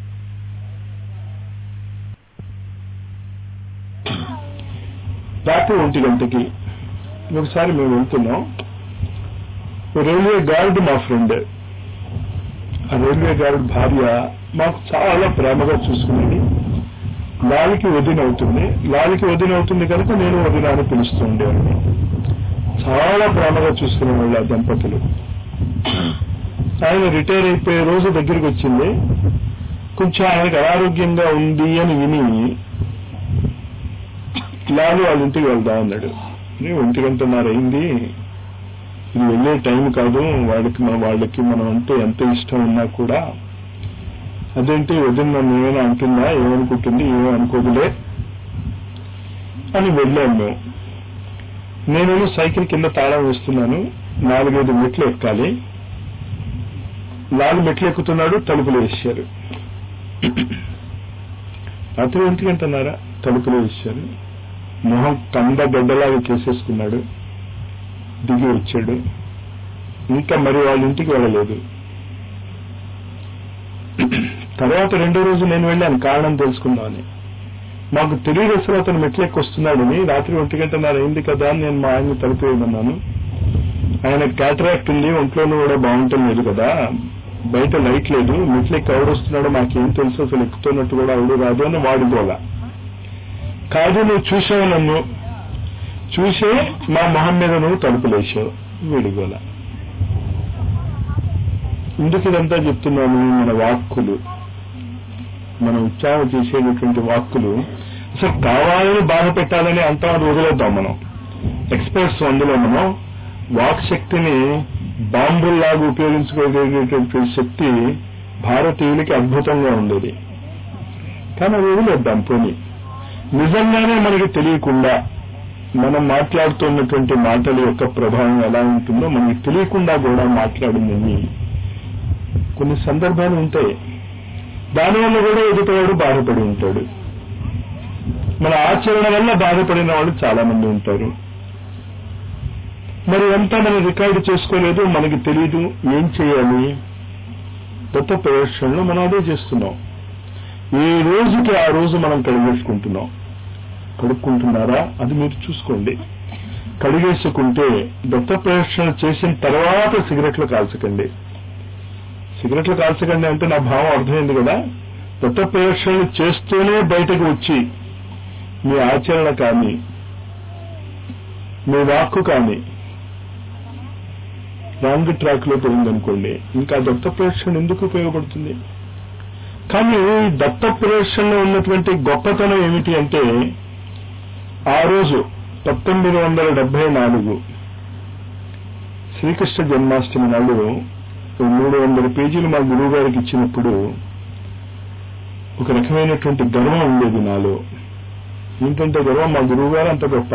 రాత్రి 1 గంటకి ఒకసారి మేము వెళ్తున్నాం. రైల్వే గార్డ్ మా ఫ్రెండ్, ఆ రైల్వే గార్డ్ భార్య మాకు చాలా ప్రేమగా చూసుకునేది. లాలికి వదిన అవుతుంది కనుక నేను వదిన అని పిలుస్తూ ఉండేవాడిని. చాలా ప్రేమగా చూసుకునేవాళ్ళు ఆ దంపతులు. ఆయన రిటైర్ అయిపోయే రోజు దగ్గరికి వచ్చింది. కొంచెం ఆయనకు అనారోగ్యంగా ఉంది అని విని లాలు వాళ్ళ ఇంటికి వెళ్దాం అన్నాడు. 1 గంటన్నర అయింది, ఇది వెళ్ళే టైం కాదు, వాళ్ళకి మనం అంటే ఎంత ఇష్టం ఉన్నా కూడా. అదేంటి వదిన నన్ను ఏమైనా అంటుందా, ఏమనుకుంటుంది, ఏమో అనుకోదులే అని వెళ్ళాము. నేనేమో సైకిల్ కింద తాళం వేస్తున్నాను, 4-5 మెట్లు ఎక్కాలి. 4 మెట్లు ఎక్కుతున్నాడు, తలుపులు వేశారు. రాత్రి 1 గంటన్నర తలుపులు వేశారు. మొహం కంద గడ్డలాగా కేసేసుకున్నాడు, దిగి వచ్చాడు. ఇంకా మరి వాళ్ళ ఇంటికి వెళ్ళలేదు. తర్వాత 2వ రోజు నేను వెళ్ళాను కారణం తెలుసుకుందామని. మాకు తెలియదు అసలు అతను మెట్లెక్కి వస్తున్నాడని. రాత్రి 1 గంటన్నర అయింది కదా అని నేను మా ఆయన్ని తలుపు వేయమన్నాను. ఆయన క్యాటరాక్ట్ ఉంది, ఒంట్లోనూ కూడా బాగుంటం లేదు కదా, బయట లైట్ లేదు, మెట్లెక్కి ఎవడొస్తున్నాడో మాకేం తెలుసు, అసలు ఎక్కుతున్నట్టు కూడా ఎవడు రాదు అని వాడు గోలా. కాదు నువ్వు చూసావు, నన్ను చూసే మా మొహం మీద నువ్వు తలుపులేసావు, వీడిగోల. ఎందుకు ఇదంతా చెప్తున్నాను? మన వాక్కులు, మనం ఉచ్చారణ చేసేటటువంటి వాక్కులు అసలు కావాలని బాధ పెట్టాలని అంతా అది వదిలేద్దాం. మనం ఎక్స్పర్ట్స్, అందులో మనం వాక్ శక్తిని బాంబుల్లాగా ఉపయోగించుకోగలిగేటువంటి శక్తి భారతీయులకి అద్భుతంగా ఉండేది. కానీ అది వదిలేద్దాం. పోనీ నిజంగానే మనకి తెలియకుండా మనం మాట్లాడుతున్నటువంటి మాటల యొక్క ప్రభావం ఎలా ఉంటుందో మనకి తెలియకుండా కూడా మాట్లాడిందని కొన్ని సందర్భాలు ఉంటాయి. దానివల్ల కూడా ఎదుటివాడు బాధపడి ఉంటాడు. మన ఆచరణ వల్ల బాధపడిన వాళ్ళు చాలా మంది ఉంటారు. మరి అంతా మనం రికార్డు చేసుకోలేదు, మనకి తెలియదు. ఏం చేయాలి? కొత్త ప్రదర్శనలో మనం అదే చేస్తున్నాం. ఏ రోజుకి ఆ రోజు మనం కడిగేసుకుంటున్నాం. కడుక్కుంటున్నారా అది మీరు చూసుకోండి. కడిగేసుకుంటే దత్త ప్రదర్శన చేసిన తర్వాత సిగరెట్లు కాల్చకండి. సిగరెట్లు కాల్చకండి అంటే నా భావం అర్థమైంది కదా. దత్త ప్రదర్శనలు చేస్తూనే బయటకు వచ్చి మీ ఆచరణ కానీ మీ వాక్కు కానీ రాంగ్ ట్రాక్ లో పోయిందనుకోండి, ఇంకా దత్త ప్రదర్శన ఎందుకు ఉపయోగపడుతుంది? కానీ దత్త ప్రదర్శనలో ఉన్నటువంటి గొప్పతనం ఏమిటి అంటే, ఆ రోజు 1974 శ్రీకృష్ణ జన్మాష్టమి నాడు 300 పేజీలు మా గురువు గారికి ఇచ్చినప్పుడు ఒక రకమైనటువంటి గర్వం ఉండేది నాలో. ఏంటంటే గర్వం, మా గురువు గారు అంత గొప్ప,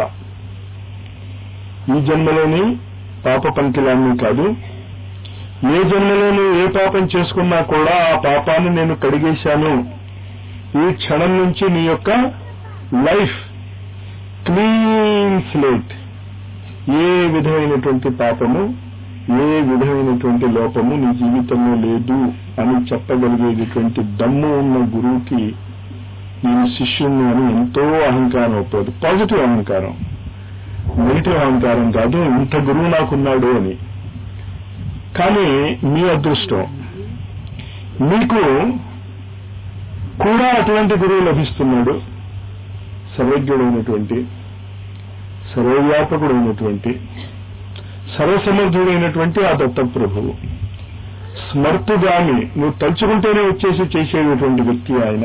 ఈ జన్మలోని పాప పంకిలాన్ని కాదు, ఏ జన్మలోని ఏ పాపం చేసుకున్నా కూడా ఆ పాపాన్ని నేను కడిగేశాను. ఈ క్షణం నుంచి నీ యొక్క లైఫ్ క్లీన్ స్లేట్, ఏ విధమైనటువంటి పాపము ఏ విధమైనటువంటి లోపము నీ జీవితంలో లేదు అని చెప్పగలిగేటటువంటి దమ్ము ఉన్న గురువుకి నేను శిష్యుణ్ణి అని ఎంతో అహంకారం అవుతుంది. పాజిటివ్ అహంకారం, నెగిటివ్ అహంకారం కాదు, ఇంత గురువు నాకున్నాడు అని. కానీ మీ అదృష్టం, మీకు కూడా అటువంటి గురువు లభిస్తున్నాడు. సర్వజ్ఞుడైనటువంటి, సర్వవ్యాపకుడైనటువంటి, సర్వసమర్థుడైనటువంటి ఆ దత్త ప్రభువు. స్మర్తుగాని, నువ్వు తలుచుకుంటేనే వచ్చేసి చేసేటటువంటి వ్యక్తి ఆయన.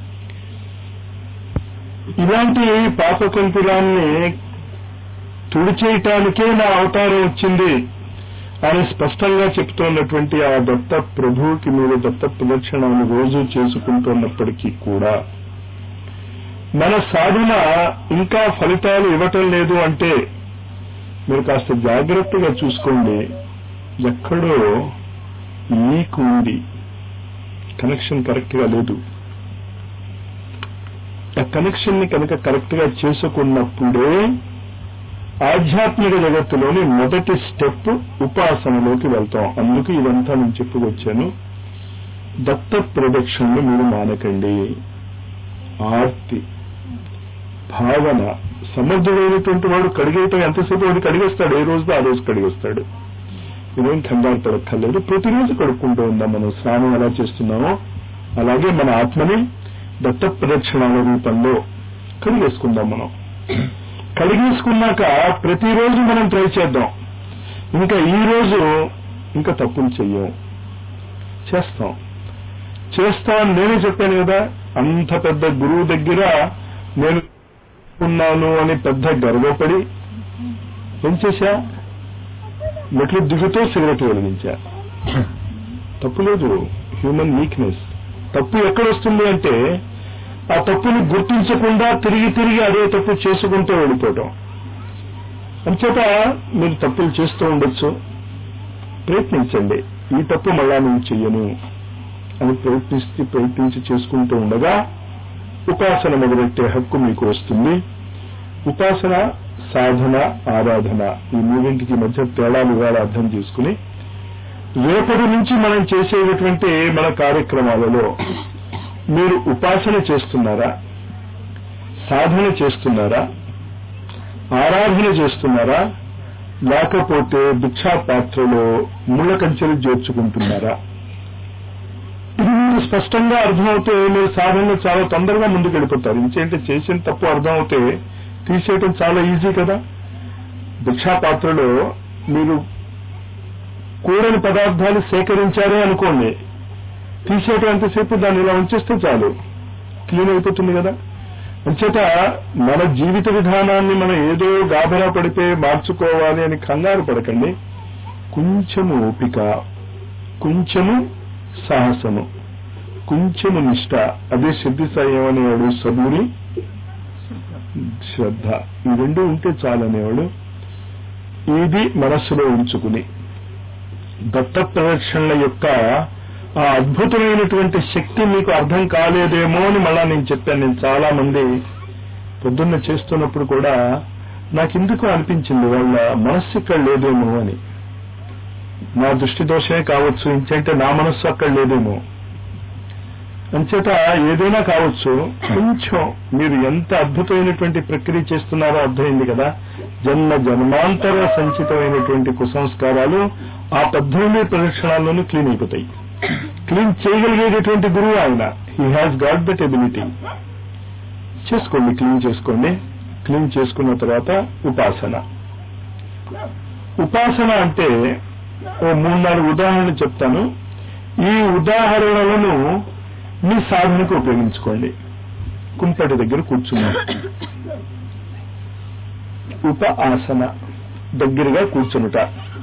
ఇలాంటి పాపకంకులాన్ని తుడిచేయటానికే నా అవతారం వచ్చింది అని స్పష్టంగా చెప్తున్నటువంటి ఆ దత్త ప్రభువుకి మీరు దత్త ప్రదక్షిణాన్ని రోజు చేసుకుంటున్నప్పటికీ కూడా మన సాధన ఇంకా ఫలితాలు ఇవ్వటం లేదు అంటే మీరు కాస్త జాగ్రత్తగా చూసుకోండి. ఎక్కడో లీక్ ఉంది, కనెక్షన్ కరెక్ట్ గా లేదు. ఆ కనెక్షన్ ని కనుక కరెక్ట్ గా చేసుకున్నప్పుడే ఆధ్యాత్మిక జగత్తులోని మొదటి స్టెప్ ఉపాసనలోకి వెళ్తాం. అందుకు ఇదంతా నేను చెప్పుకొచ్చాను. దత్త ప్రదక్షిణలు మీరు మానకండి. ఆర్తి, భావన, సమర్థుడైనటువంటి వాడు కడిగేయటం ఎంతసేపు వాడు కడిగేస్తాడు, ఏ రోజుతో ఆ రోజు కడిగేస్తాడు. ఇదేం కంగారు పడక్కర్లేదు. ప్రతిరోజు కడుక్కుంటూ ఉందాం. మనం స్నానం ఎలా చేస్తున్నామో అలాగే మన ఆత్మని దత్త ప్రదక్షిణాల రూపంలో కడిగేసుకుందాం. మనం కడిగేసుకున్నాక ప్రతిరోజు మనం ట్రై చేద్దాం. ఇంకా ఈ రోజు ఇంకా తప్పులు చెయ్యం, చేస్తాం. చేస్తామని నేనే చెప్పాను కదా. అంత పెద్ద గురువు దగ్గర నేను ఉన్నాను అని పెద్ద గర్వపడి ఏం చేశా, మెట్లు దిగుతూ సిగరెట్ వెలిగించా. తప్పు లేదు, హ్యూమన్ వీక్నెస్. తప్పు ఎక్కడొస్తుంది అంటే ఆ తప్పుని గుర్తించకుండా తిరిగి తిరిగి అదే తప్పు చేసుకుంటూ వెళ్ళిపోవటం. అంచేత మీరు తప్పులు చేస్తూ ఉండొచ్చు, ప్రయత్నించండి. ఈ తప్పు మళ్ళా నేను చెయ్యను అని ప్రయత్నించి చేసుకుంటూ ఉండగా ఉపాసన మొదలెట్టే హక్కు మీకు వస్తుంది. ఉపాసన, సాధన, ఆరాధన ఈ మూడింటికి మధ్య తేడాలు ఇవాళ అర్థం చేసుకుని రేపటి నుంచి మనం చేసేటటువంటి మన కార్యక్రమాలలో మీరు ఉపాసన చేస్తున్నారా, సాధన చేస్తున్నారా, ఆరాధన చేస్తున్నారా, లేకపోతే భిక్షా పాత్రలో ముళ్ళ కంచెలు చేర్చుకుంటున్నారా? ఇది మీరు స్పష్టంగా అర్థమవుతే మీరు సాధనలో చాలా తొందరగా ముందుకు వెళ్ళిపోతారు. ఇంకేంటే చేసిన తప్పు అర్థమవుతే తీసేయటం చాలా ఈజీ కదా. భిక్షా పాత్రలో మీరు కూడని పదార్థాలు సేకరించారే అనుకోండి, తీసేయటం ఎంతసేపు దాన్ని ఇలా ఉంచేస్తే చాలు, క్లీన్ అయిపోతుంది కదా. అంచేత మన జీవిత విధానాన్ని మనం ఏదో గాబరా పడితే మార్చుకోవాలి అని కంగారు పడకండి. కొంచెము ఓపిక, కొంచెము సాహసము, కొంచెము నిష్ట, అదే సిద్ధి సాయం అనేవాడు. సబూరి, శ్రద్ధ, ఈ రెండు ఉంటే చాలనేవాడు. ఇది మనస్సులో ఉంచుకుని దత్త ప్రదక్షిణల యొక్క ఆ అద్భుతమైనటువంటి శక్తి మీకు అర్థం కాలేదేమో అని మళ్ళా నేను చెప్పాను. నేను చాలా మంది పొద్దున్న చేస్తున్నప్పుడు కూడా నాకెందుకు అనిపించింది వాళ్ళ మనస్సు ఇక్కడ లేదేమో అని. నా దృష్టి దోషమే కావచ్చు, ఇంచేంటే నా మనస్సు అక్కడ లేదేమో. అంచేత ఏదైనా కావచ్చు, కొంచెం మీరు ఎంత అద్భుతమైనటువంటి ప్రక్రియ చేస్తున్నారో అర్థమైంది కదా. జన్మ జన్మాంతర సంచితమైనటువంటి కుసంస్కారాలు ఆ 18 ప్రదక్షిణాల్లోనూ క్లీన్ అయిపోతాయి. క్లీన్ చేయగలిగేటటువంటి గురువు ఆయన. He has got that ability. చేసుకోండి, క్లీన్ చేసుకోండి. క్లీన్ చేసుకున్న తర్వాత ఉపాసన. ఉపాసన అంటే ఓ 3-4 ఉదాహరణలు చెప్తాను. ఈ ఉదాహరణలను మీ సాధనకు ఉపయోగించుకోండి. కుంపటి దగ్గర కూర్చున్నాం, ఉపఆసన, దగ్గరగా కూర్చునుట.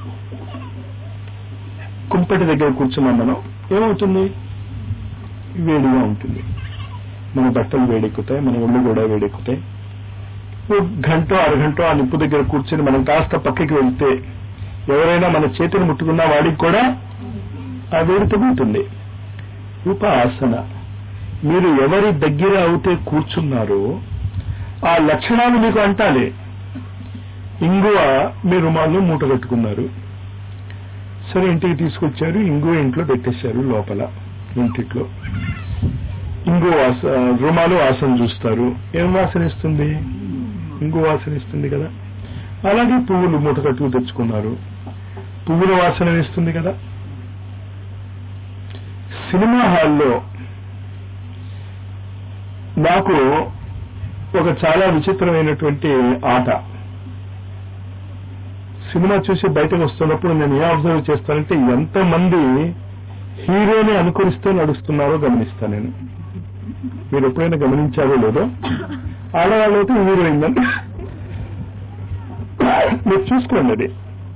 కుంపటి దగ్గర కూర్చున్నాం మనం, ఏమవుతుంది? వేడిగా ఉంటుంది. మన బట్టలు వేడెక్కుతాయి, మన ఒళ్ళు కూడా వేడెక్కుతాయి. ఓ గంట అరగంట ఆ నిప్పు దగ్గర కూర్చొని మనం కాస్త పక్కకి వెళ్తే ఎవరైనా మన చేతిని ముట్టుకున్నా వాడికి కూడా ఆ వేడి తగ్గుతుంది. ఉపఆసన. మీరు ఎవరి దగ్గర అయితే కూర్చున్నారో ఆ లక్షణాలు మీకు అంటాలి. ఇంగువ మీ రుమాల్లో మూట కట్టుకున్నారు, సరే ఇంటికి తీసుకొచ్చారు, ఇంగువ ఇంట్లో పెట్టేశారు లోపల ఇంటిట్లో. ఇంగువ రుమాలు వాసన చూస్తారు, ఏం వాసన ఇస్తుంది? ఇంగువ వాసన ఇస్తుంది కదా. అలాగే పువ్వులు మూట కట్టుకు తెచ్చుకున్నారు, పువ్వుల వాసన ఇస్తుంది కదా. సినిమా హాల్లో నాకు ఒక చాలా విచిత్రమైనటువంటి ఆట. సినిమా చూసి బయటకు వస్తున్నప్పుడు నేను ఏం అబ్జర్వ్ చేస్తానంటే ఎంతమంది హీరోని అనుకరిస్తూ నడుస్తున్నారో గమనిస్తాను నేను. మీరు ఎప్పుడైనా గమనించారో లేదో, ఆడవాళ్ళు అయితే హీరోయిన్ అని మీరు చూసుకోండి. అది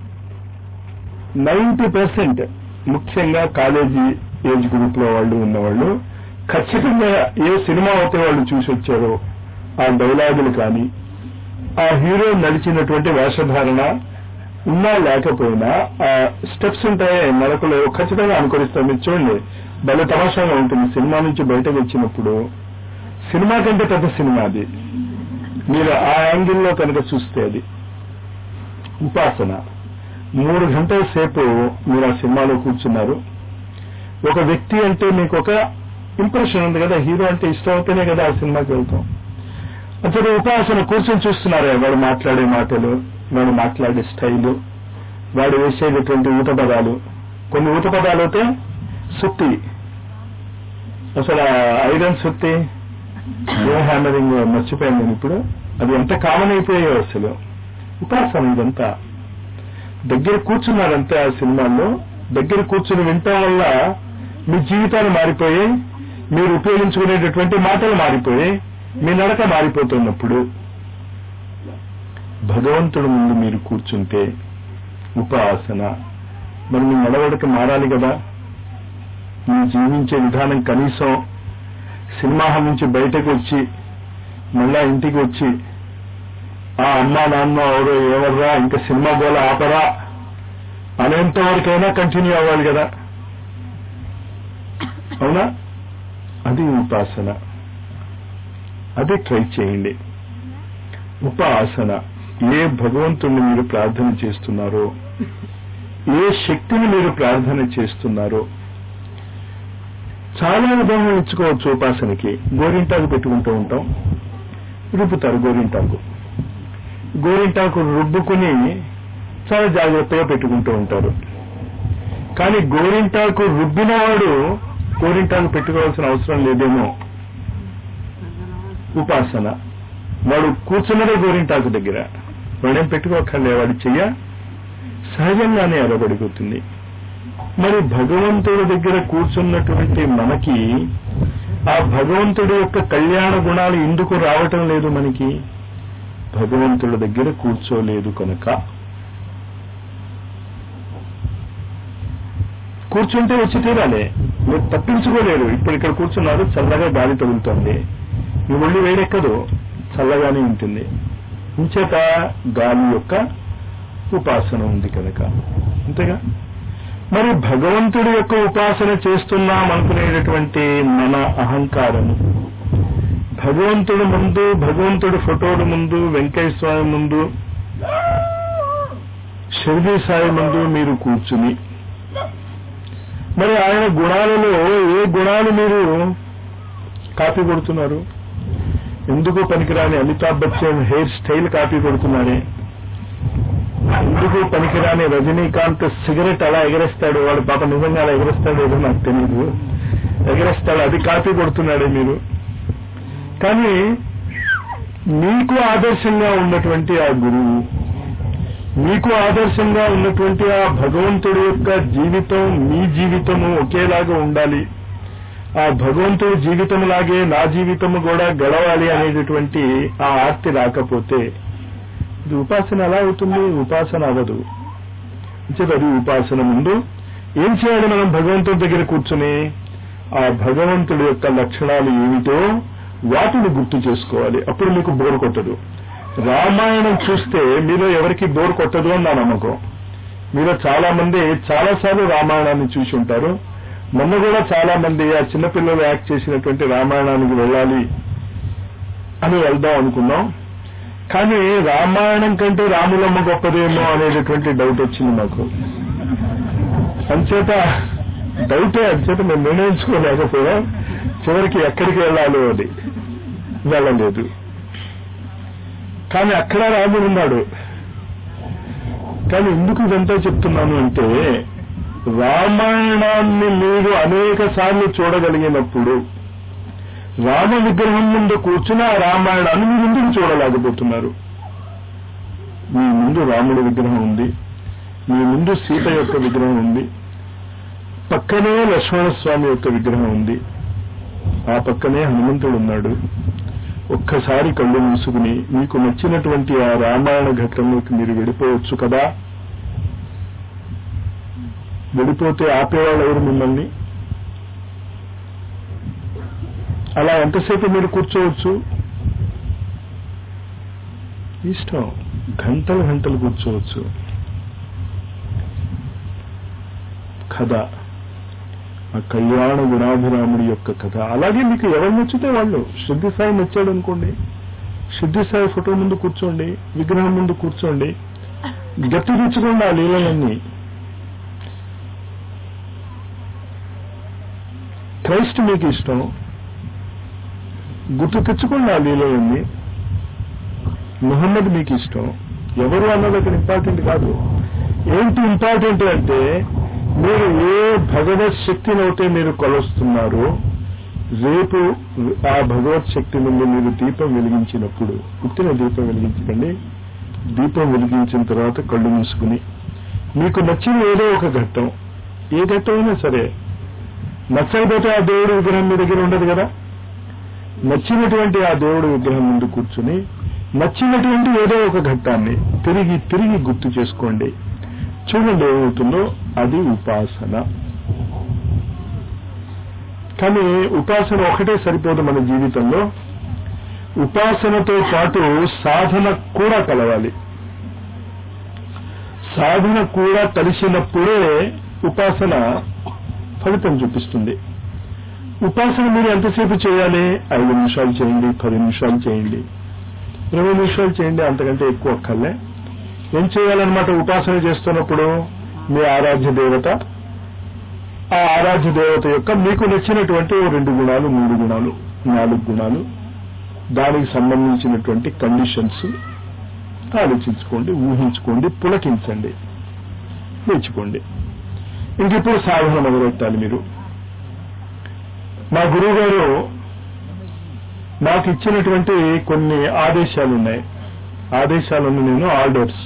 90% ముఖ్యంగా కాలేజీ ఏజ్ గ్రూప్ లో వాళ్ళు ఉన్నవాళ్ళు ఖచ్చితంగా ఏ సినిమా అయితే వాళ్ళు చూసి వచ్చారో ఆ డైలాగులు కానీ ఆ హీరో నడిచినటువంటి వేషధారణ ఉన్నా లేకపోయినా ఆ స్టెప్స్ ఉంటాయి నడకలో ఖచ్చితంగా అనుకరిస్తాం. మీరు చూడండి, భలే తమాషాగా ఉంటుంది. సినిమా నుంచి బయటకు వచ్చినప్పుడు సినిమా కంటే పెద్ద సినిమా అది. మీరు ఆ యాంగిల్లో కనుక చూస్తే అది ఉపాసన. 3 గంటల సేపు మీరు ఆ సినిమాలో కూర్చున్నారు. ఒక వ్యక్తి అంటే మీకు ఒక ఇంప్రెషన్ ఉంది కదా, హీరో అంటే ఇష్టం అవుతేనే కదా ఆ సినిమాకి వెళ్తాం. అసలు ఉపాసన కూర్చొని చూస్తున్నారే వాడు మాట్లాడే మాటలు, వాడు మాట్లాడే స్టైలు, వాడు వేసేటటువంటి ఊత పదాలు. కొన్ని ఊత పదాలు అయితే సుత్తి, అసలు ఐరన్ సుత్తి, ఏ హ్యామరింగ్ మర్చిపోయాను నేను ఇప్పుడు. అది ఎంత కామన్ అయిపోయాయో అసలు. ఉపాసన ఇదంతా. దగ్గర కూర్చున్నారంటే ఆ సినిమాల్లో దగ్గర కూర్చుని వినటం వల్ల మీ జీవితాలు మారిపోయాయి, మీరు ఉపయోగించుకునేటటువంటి మాటలు మారిపోయాయి, మీ నడక మారిపోతున్నప్పుడు భగవంతుడి ముందు మీరు కూర్చుంటే ఉపాసన. మరి మీ నడవడిక మారాలి కదా, మీ జీవించే విధానం కనీసం సినిమా హాల్ నుంచి బయటకు వచ్చి మళ్ళా ఇంటికి వచ్చి ఆ అమ్మా నాన్న ఎవరో ఎవర్రా ఇంకా సినిమా గోల ఆపరా అనేంత వరకైనా కంటిన్యూ అవ్వాలి కదా, అవునా? అది ఉపాసన, అది ట్రై చేయండి. ఉపాసన ఏ భగవంతుణ్ణి మీరు ప్రార్థన చేస్తున్నారో, ఏ శక్తిని మీరు ప్రార్థన చేస్తున్నారో చాలా ఉదాహరణ ఇచ్చుకోవచ్చు. ఉపాసనకి గోరింటాకు పెట్టుకుంటూ ఉంటాం, రుబ్బుతారు గోరింటాకు రుబ్బుకుని చాలా జాగ్రత్తగా పెట్టుకుంటూ ఉంటారు. కానీ గోరింటాకు రుబ్బినవాడు గోరింటాకు పెట్టుకోవాల్సిన అవసరం లేదేమో. ఉపాసన వాడు కూర్చున్నదే గోరింటాకు దగ్గర, వాడేం పెట్టుకోకర్లే, వాడి చెయ్య సహజంగానే ఎరబడిపోతుంది. మరి భగవంతుడి దగ్గర కూర్చున్నటువంటి మనకి ఆ భగవంతుడి యొక్క కళ్యాణ గుణాలు ఎందుకు రావటం లేదు? మనకి భగవంతుడి దగ్గర కూర్చోలేదు కనుక. కూర్చుంటే వచ్చి తీరాలే, మీరు తప్పించుకోలేరు. ఇప్పుడు ఇక్కడ కూర్చున్నారు, చల్లగా గాలి తగులుతోంది, మీ ఒళ్ళు వేడెక్కదు, చల్లగానే ఉంటుంది. ఇంచేత గాలి యొక్క ఉపాసన ఉంది కనుక, అంతేగా. మరి భగవంతుడి యొక్క ఉపాసన చేస్తున్నాం అనుకునేటటువంటి మన అహంకారము, భగవంతుడి ముందు, భగవంతుడి ఫోటోల ముందు, వెంకయ్య స్వామి ముందు, షిరిడీ సాయి ముందు మీరు కూర్చుని మరి ఆయన గుణాలలో ఏ గుణాలు మీరు కాపీ కొడుతున్నారు? ఎందుకు పనికిరాని Amitabh Bachchan hair style copy కొడుతున్నారే, ఎందుకు పనికిరాని రజనీకాంత్ సిగరెట్ అలా ఎగరేస్తాడు, వాడు పాప నిజంగా అలా ఎగరేస్తాడు ఏదో నాకు తెలియదు, ఎగరేస్తాడు, అది కాపీ కొడుతున్నాడే మీరు. కానీ మీకు ఆదర్శంగా ఉన్నటువంటి ఆ గురువు, మీకు ఆదర్శంగా ఉన్నటువంటి ఆ భగవంతుడి యొక్క జీవితం, మీ జీవితము ఒకేలాగా ఉండాలి, ఆ భగవంతుడి జీవితం లాగే నా జీవితము కూడా గడవాలి అనేటటువంటి ఆ ఆర్తి రాకపోతే ఇది ఉపాసన ఎలా అవుతుంది? ఉపాసన అవ్వదు. అది ఉపాసన ముందు ఏం చేయాలి? మనం భగవంతుడి దగ్గర కూర్చుని ఆ భగవంతుడి యొక్క లక్షణాలు ఏమిటో వాటిని గుర్తు చేసుకోవాలి. అప్పుడు మీకు బోరు కొట్టదు. రామాయణం చూస్తే మీలో ఎవరికి బోర్ కొట్టదు అని నా నమ్మకం. మీలో చాలా మంది చాలాసార్లు రామాయణాన్ని చూసి ఉంటారు. మొన్న కూడా చాలా మంది ఆ చిన్నపిల్లలు యాక్ట్ చేసినటువంటి రామాయణానికి వెళ్ళాలి అని వెళ్దాం అనుకున్నాం. కానీ రామాయణం కంటే రాములమ్మ గొప్పదేమో అనేటటువంటి డౌట్ వచ్చింది నాకు. అంచేత మేము నిర్ణయించుకోలేకపోయాం. చివరికి ఎక్కడికి వెళ్ళాలో అది వెళ్ళలేదు. కానీ అక్కడ రాముడు ఉన్నాడు. కానీ ఎందుకు ఇదంతా చెప్తున్నాను అంటే, రామాయణాన్ని మీరు అనేక సార్లు చూడగలిగినప్పుడు రామ విగ్రహం ముందు కూర్చుని ఆ రామాయణాన్ని మీ ముందుకు చూడలేకపోతున్నారు. మీ ముందు రాముడి విగ్రహం ఉంది, మీ ముందు సీత యొక్క విగ్రహం ఉంది, పక్కనే లక్ష్మణస్వామి యొక్క విగ్రహం ఉంది, ఆ పక్కనే హనుమంతుడు ఉన్నాడు. ఒక్కసారి కళ్ళు మూసుకుని మీకు నచ్చినటువంటి ఆ రామాయణ ఘట్టంలోకి మీరు వెళ్ళిపోవచ్చు కదా. వెళ్ళిపోతే ఆపేవాళ్ళు ఎవరు మిమ్మల్ని? అలా ఎంతసేపు మీరు కూర్చోవచ్చు? ఇష్టం, గంటలు కూర్చోవచ్చు. కథ, ఆ కళ్యాణ గుణాభిరాముడి యొక్క కథ. అలాగే మీకు ఎవరు నచ్చితే వాళ్ళు. షిర్డీ సాయి నచ్చాడు అనుకోండి, షిర్డీ సాయి ఫోటో ముందు కూర్చోండి, విగ్రహం ముందు కూర్చోండి, గట్టి తెచ్చుకోండి ఆ లీలలన్నీ. క్రైస్ట్ మీకు ఇష్టం, గుర్తు తెచ్చుకోండి ఆ లీలలన్నీ. ముహమ్మద్ మీకు ఇష్టం, ఎవరు అన్నది అక్కడ ఇంపార్టెంట్ కాదు. ఏంటి ఇంపార్టెంట్ అంటే, మీరు ఏ భగవత్ శక్తిని అయితే మీరు కొలుస్తున్నారో, రేపు ఆ భగవత్ శక్తి ముందు మీరు దీపం వెలిగించినప్పుడు, పుట్టిన దీపం వెలిగించకండి, దీపం వెలిగించిన తర్వాత కళ్ళు మూసుకుని మీకు నచ్చిన ఏదో ఒక ఘట్టం, ఏ ఘట్టం అయినా సరే, నచ్చకపోతే ఆ దేవుడి విగ్రహం మీ దగ్గర ఉండదు కదా. నచ్చినటువంటి ఆ దేవుడి విగ్రహం ముందు కూర్చుని నచ్చినటువంటి ఏదో ఒక ఘట్టాన్ని తిరిగి తిరిగి గుర్తు చేసుకోండి. చూడండి ఏమవుతుందో. అది ఉపాసన. కానీ ఉపాసన ఒకటే సరిపోదు మన జీవితంలో. ఉపాసనతో పాటు సాధన కూడా కలవాలి. సాధన కూడా కలిసినప్పుడే ఉపాసన ఫలితం చూపిస్తుంది. ఉపాసన మీరు ఎంతసేపు చేయాలి? 5 నిమిషాలు చేయండి, 10 నిమిషాలు చేయండి, 20 నిమిషాలు చేయండి, అంతకంటే ఎక్కువ అక్కర్లే. ఏం చేయాలన్నమాట? ఉపాసన చేస్తున్నప్పుడు మీ ఆరాధ్య దేవత, ఆ ఆరాధ్య దేవత యొక్క మీకు నచ్చినటువంటి 2 గుణాలు, 3 గుణాలు, 4 గుణాలు, దానికి సంబంధించినటువంటి కండిషన్స్ ఆలోచించుకోండి, ఊహించుకోండి, పులకించండి, నేర్చుకోండి. ఇంకిప్పుడు సాధన మొదలెట్టాలి మీరు. మా గురువు గారు నాకు ఇచ్చినటువంటి కొన్ని ఆదేశాలు ఉన్నాయి. ఆదేశాలను నేను ఆర్డర్స్,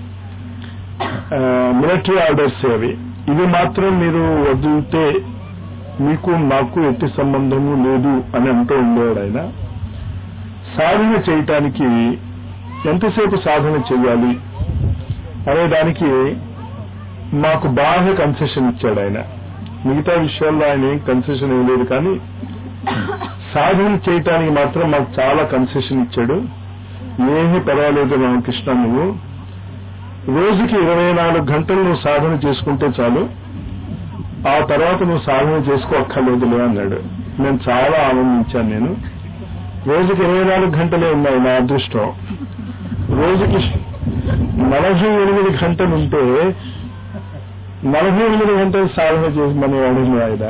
మిలిటరీ ఆర్డర్స్ అవి. ఇవి మాత్రం మీరు వదిలితే మీకు నాకు ఎట్టి సంబంధము లేదు అని అంటూ ఉండేవాడు ఆయన. సాధన చేయటానికి ఎంతసేపు సాధన చేయాలి అనే దానికి మాకు బాగా కన్సెషన్ ఇచ్చాడు ఆయన. మిగతా విషయాల్లో ఆయన ఏం కన్సెషన్ ఇవ్వలేదు, కానీ సాధన చేయటానికి మాత్రం మాకు చాలా కన్సెషన్ ఇచ్చాడు. ఏమీ పర్వాలేదు రామకృష్ణ, నువ్వు రోజుకి 24 గంటలు నువ్వు సాధన చేసుకుంటే చాలు, ఆ తర్వాత నువ్వు సాధన చేసుకోక్కర్లేదులే అన్నాడు. నేను చాలా ఆనందించాను. నేను రోజుకి 24 గంటలే ఉన్నాయి నా అదృష్టం. రోజుకి 48 గంటలు ఉంటే 48 గంటలు సాధన చేసి వాడిని ఆయన.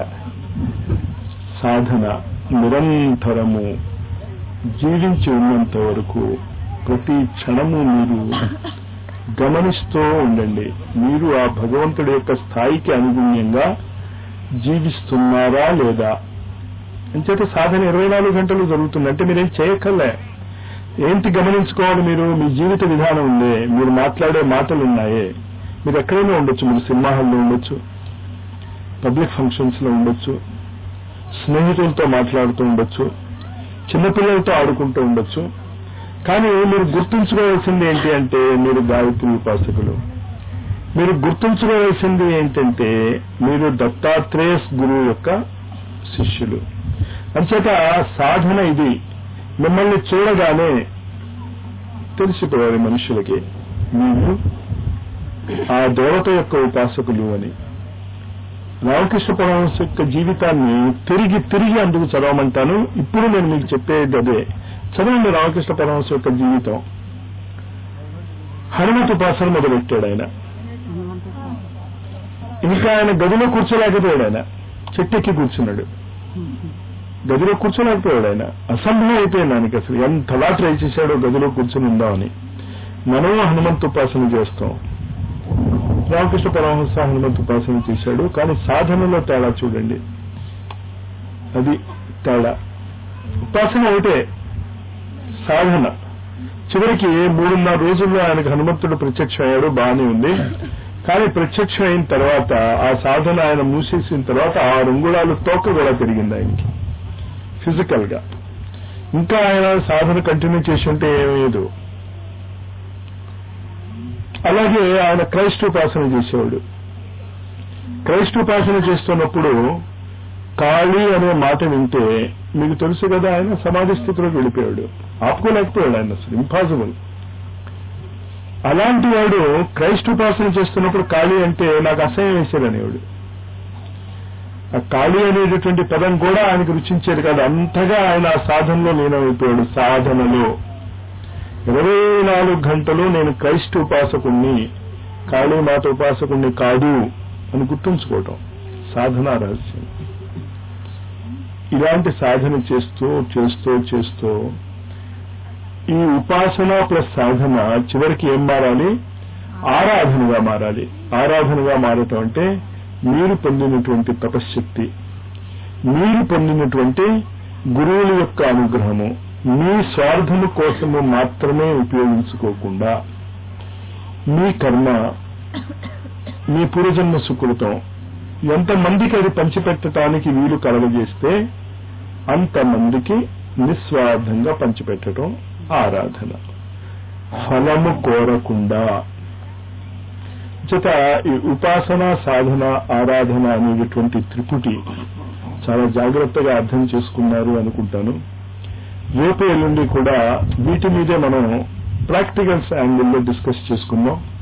సాధన నిరంతరము జీవించి ఉన్నంత వరకు ప్రతి క్షణము మీరు గమనిస్తూ ఉండండి. మీరు ఆ భగవంతుడి యొక్క స్థాయికి అనుగుణ్యంగా జీవిస్తున్నారా లేదా. అంచేత సాధన 24 గంటలు జరుగుతుంది. అంటే మీరేం చేయక్కర్లే. ఏంటి గమనించుకోవాలి? మీరు మీ జీవిత విధానం ఉందే, మీరు మాట్లాడే మాటలు ఉన్నాయే. మీరు ఎక్కడైనా ఉండొచ్చు, మీరు సినిమా హాల్లో ఉండొచ్చు, పబ్లిక్ ఫంక్షన్స్ లో ఉండొచ్చు, స్నేహితులతో మాట్లాడుతూ ఉండొచ్చు, చిన్నపిల్లలతో ఆడుకుంటూ ఉండొచ్చు. కానీ మీరు గుర్తుంచుకోవాల్సింది ఏంటి అంటే మీరు గాయత్రి ఉపాసకులు. మీరు గుర్తుంచుకోవాల్సింది ఏంటంటే మీరు దత్తాత్రేయ గురువు యొక్క శిష్యులు. అంచేత సాధన ఇది. మిమ్మల్ని చూడగానే తెలిసిపోవాలి మనుషులకి మీరు ఆ దేవత యొక్క ఉపాసకులు అని. రామకృష్ణ పరమహంస యొక్క జీవితాన్ని తిరిగి తిరిగి అందుకు చదవమంటాను. ఇప్పుడు నేను మీకు చెప్పేది అదే. చదవండి రామకృష్ణ పరమహంస యొక్క జీవితం. హనుమత్ ఉపాసన మొదలెట్టాడు ఆయన. ఇంకా ఆయన గదిలో కూర్చోలేకపోయాడు. ఆయన చెట్టెక్కి కూర్చున్నాడు. గదిలో కూర్చోలేకపోయాడు ఆయన. అసంభవం అయిపోయింది ఆయనకి. అసలు ఎంతలా ట్రై చేశాడో గదిలో కూర్చుని ఉందామని. మనం హనుమంత్ ఉపాసన చేస్తాం. రామకృష్ణ పరమహంస హనుమంత్ ఉపాసన చేశాడు. కానీ సాధనలో తేడా చూడండి. అది తేడా. ఉపాసన ఒకటే, సాధన. చివరికి 3.5 రోజుల్లో ఆయనకు హనుమంతుడు ప్రత్యక్షం అయ్యాడు. బాగానే ఉంది. కానీ ప్రత్యక్షం అయిన తర్వాత ఆ సాధన ఆయన మూసేసిన తర్వాత 6 అంగుళాలు తోక కూడా పెరిగింది ఆయనకి ఫిజికల్ గా. ఇంకా ఆయన సాధన కంటిన్యూ చేసి ఉంటే ఏమయ్యేదు. అలాగే ఆయన క్రైస్ట్ ఉపాసన చేసేవాడు. క్రైస్ట్ ఉపాసన చేస్తున్నప్పుడు కాళీ అనే మాట వింటే మీకు తెలుసు కదా, ఆయన సమాధి స్థితిలోకి వెళ్ళిపోయాడు. ఆపుకోలేకపోయాడు ఆయన. అసలు ఇంపాసిబుల్. అలాంటి వాడు క్రైస్ట్ ఉపాసన చేస్తున్నప్పుడు కాళీ అంటే నాకు అసహ్యం వేసేదనేవాడు. ఆ కాళీ అనేటటువంటి పదం కూడా ఆయనకు రుచించేది కాదు. అంతగా ఆయన ఆ సాధనలో లీనమైపోయాడు. సాధనలో 24 గంటలు నేను క్రైస్ట్ ఉపాసకుణ్ణి, కాళీమాత ఉపాసకుణ్ణి కాదు అని గుర్తుంచుకోవటం సాధనా రహస్యం. ఇలాంటి సాధన చేస్తూ చేస్తూ చేస్తూ ఈ ఉపాసన ప్లస్ సాధన చివరికి ఏం మారాలి? ఆరాధనగా మారాలి. ఆరాధనగా మారటం అంటే మీరు పొందినటువంటి తపశ్శక్తి, మీరు పొందినటువంటి గురువుల యొక్క అనుగ్రహము మీ స్వార్థము కోసము మాత్రమే ఉపయోగించుకోకుండా మీ కర్మ, మీ పూర్వజన్మ సుకృతం, ఎంతమందికి అది పంచిపెట్టడానికి వీలు కలగజేస్తే అంతమందికి నిస్వార్థంగా పంచిపెట్టడం ఆరాధన. ఫలము కోరకుండా. చేత ఈ ఉపాసన, సాధన, ఆరాధన అనేటువంటి త్రిపుటి చాలా జాగ్రత్తగా అర్థం చేసుకున్నారు అనుకుంటాను. రేపు ఎల్లుండి కూడా వీటి మీదే మనం ప్రాక్టికల్స్ యాంగిల్లో డిస్కస్ చేసుకుందాం.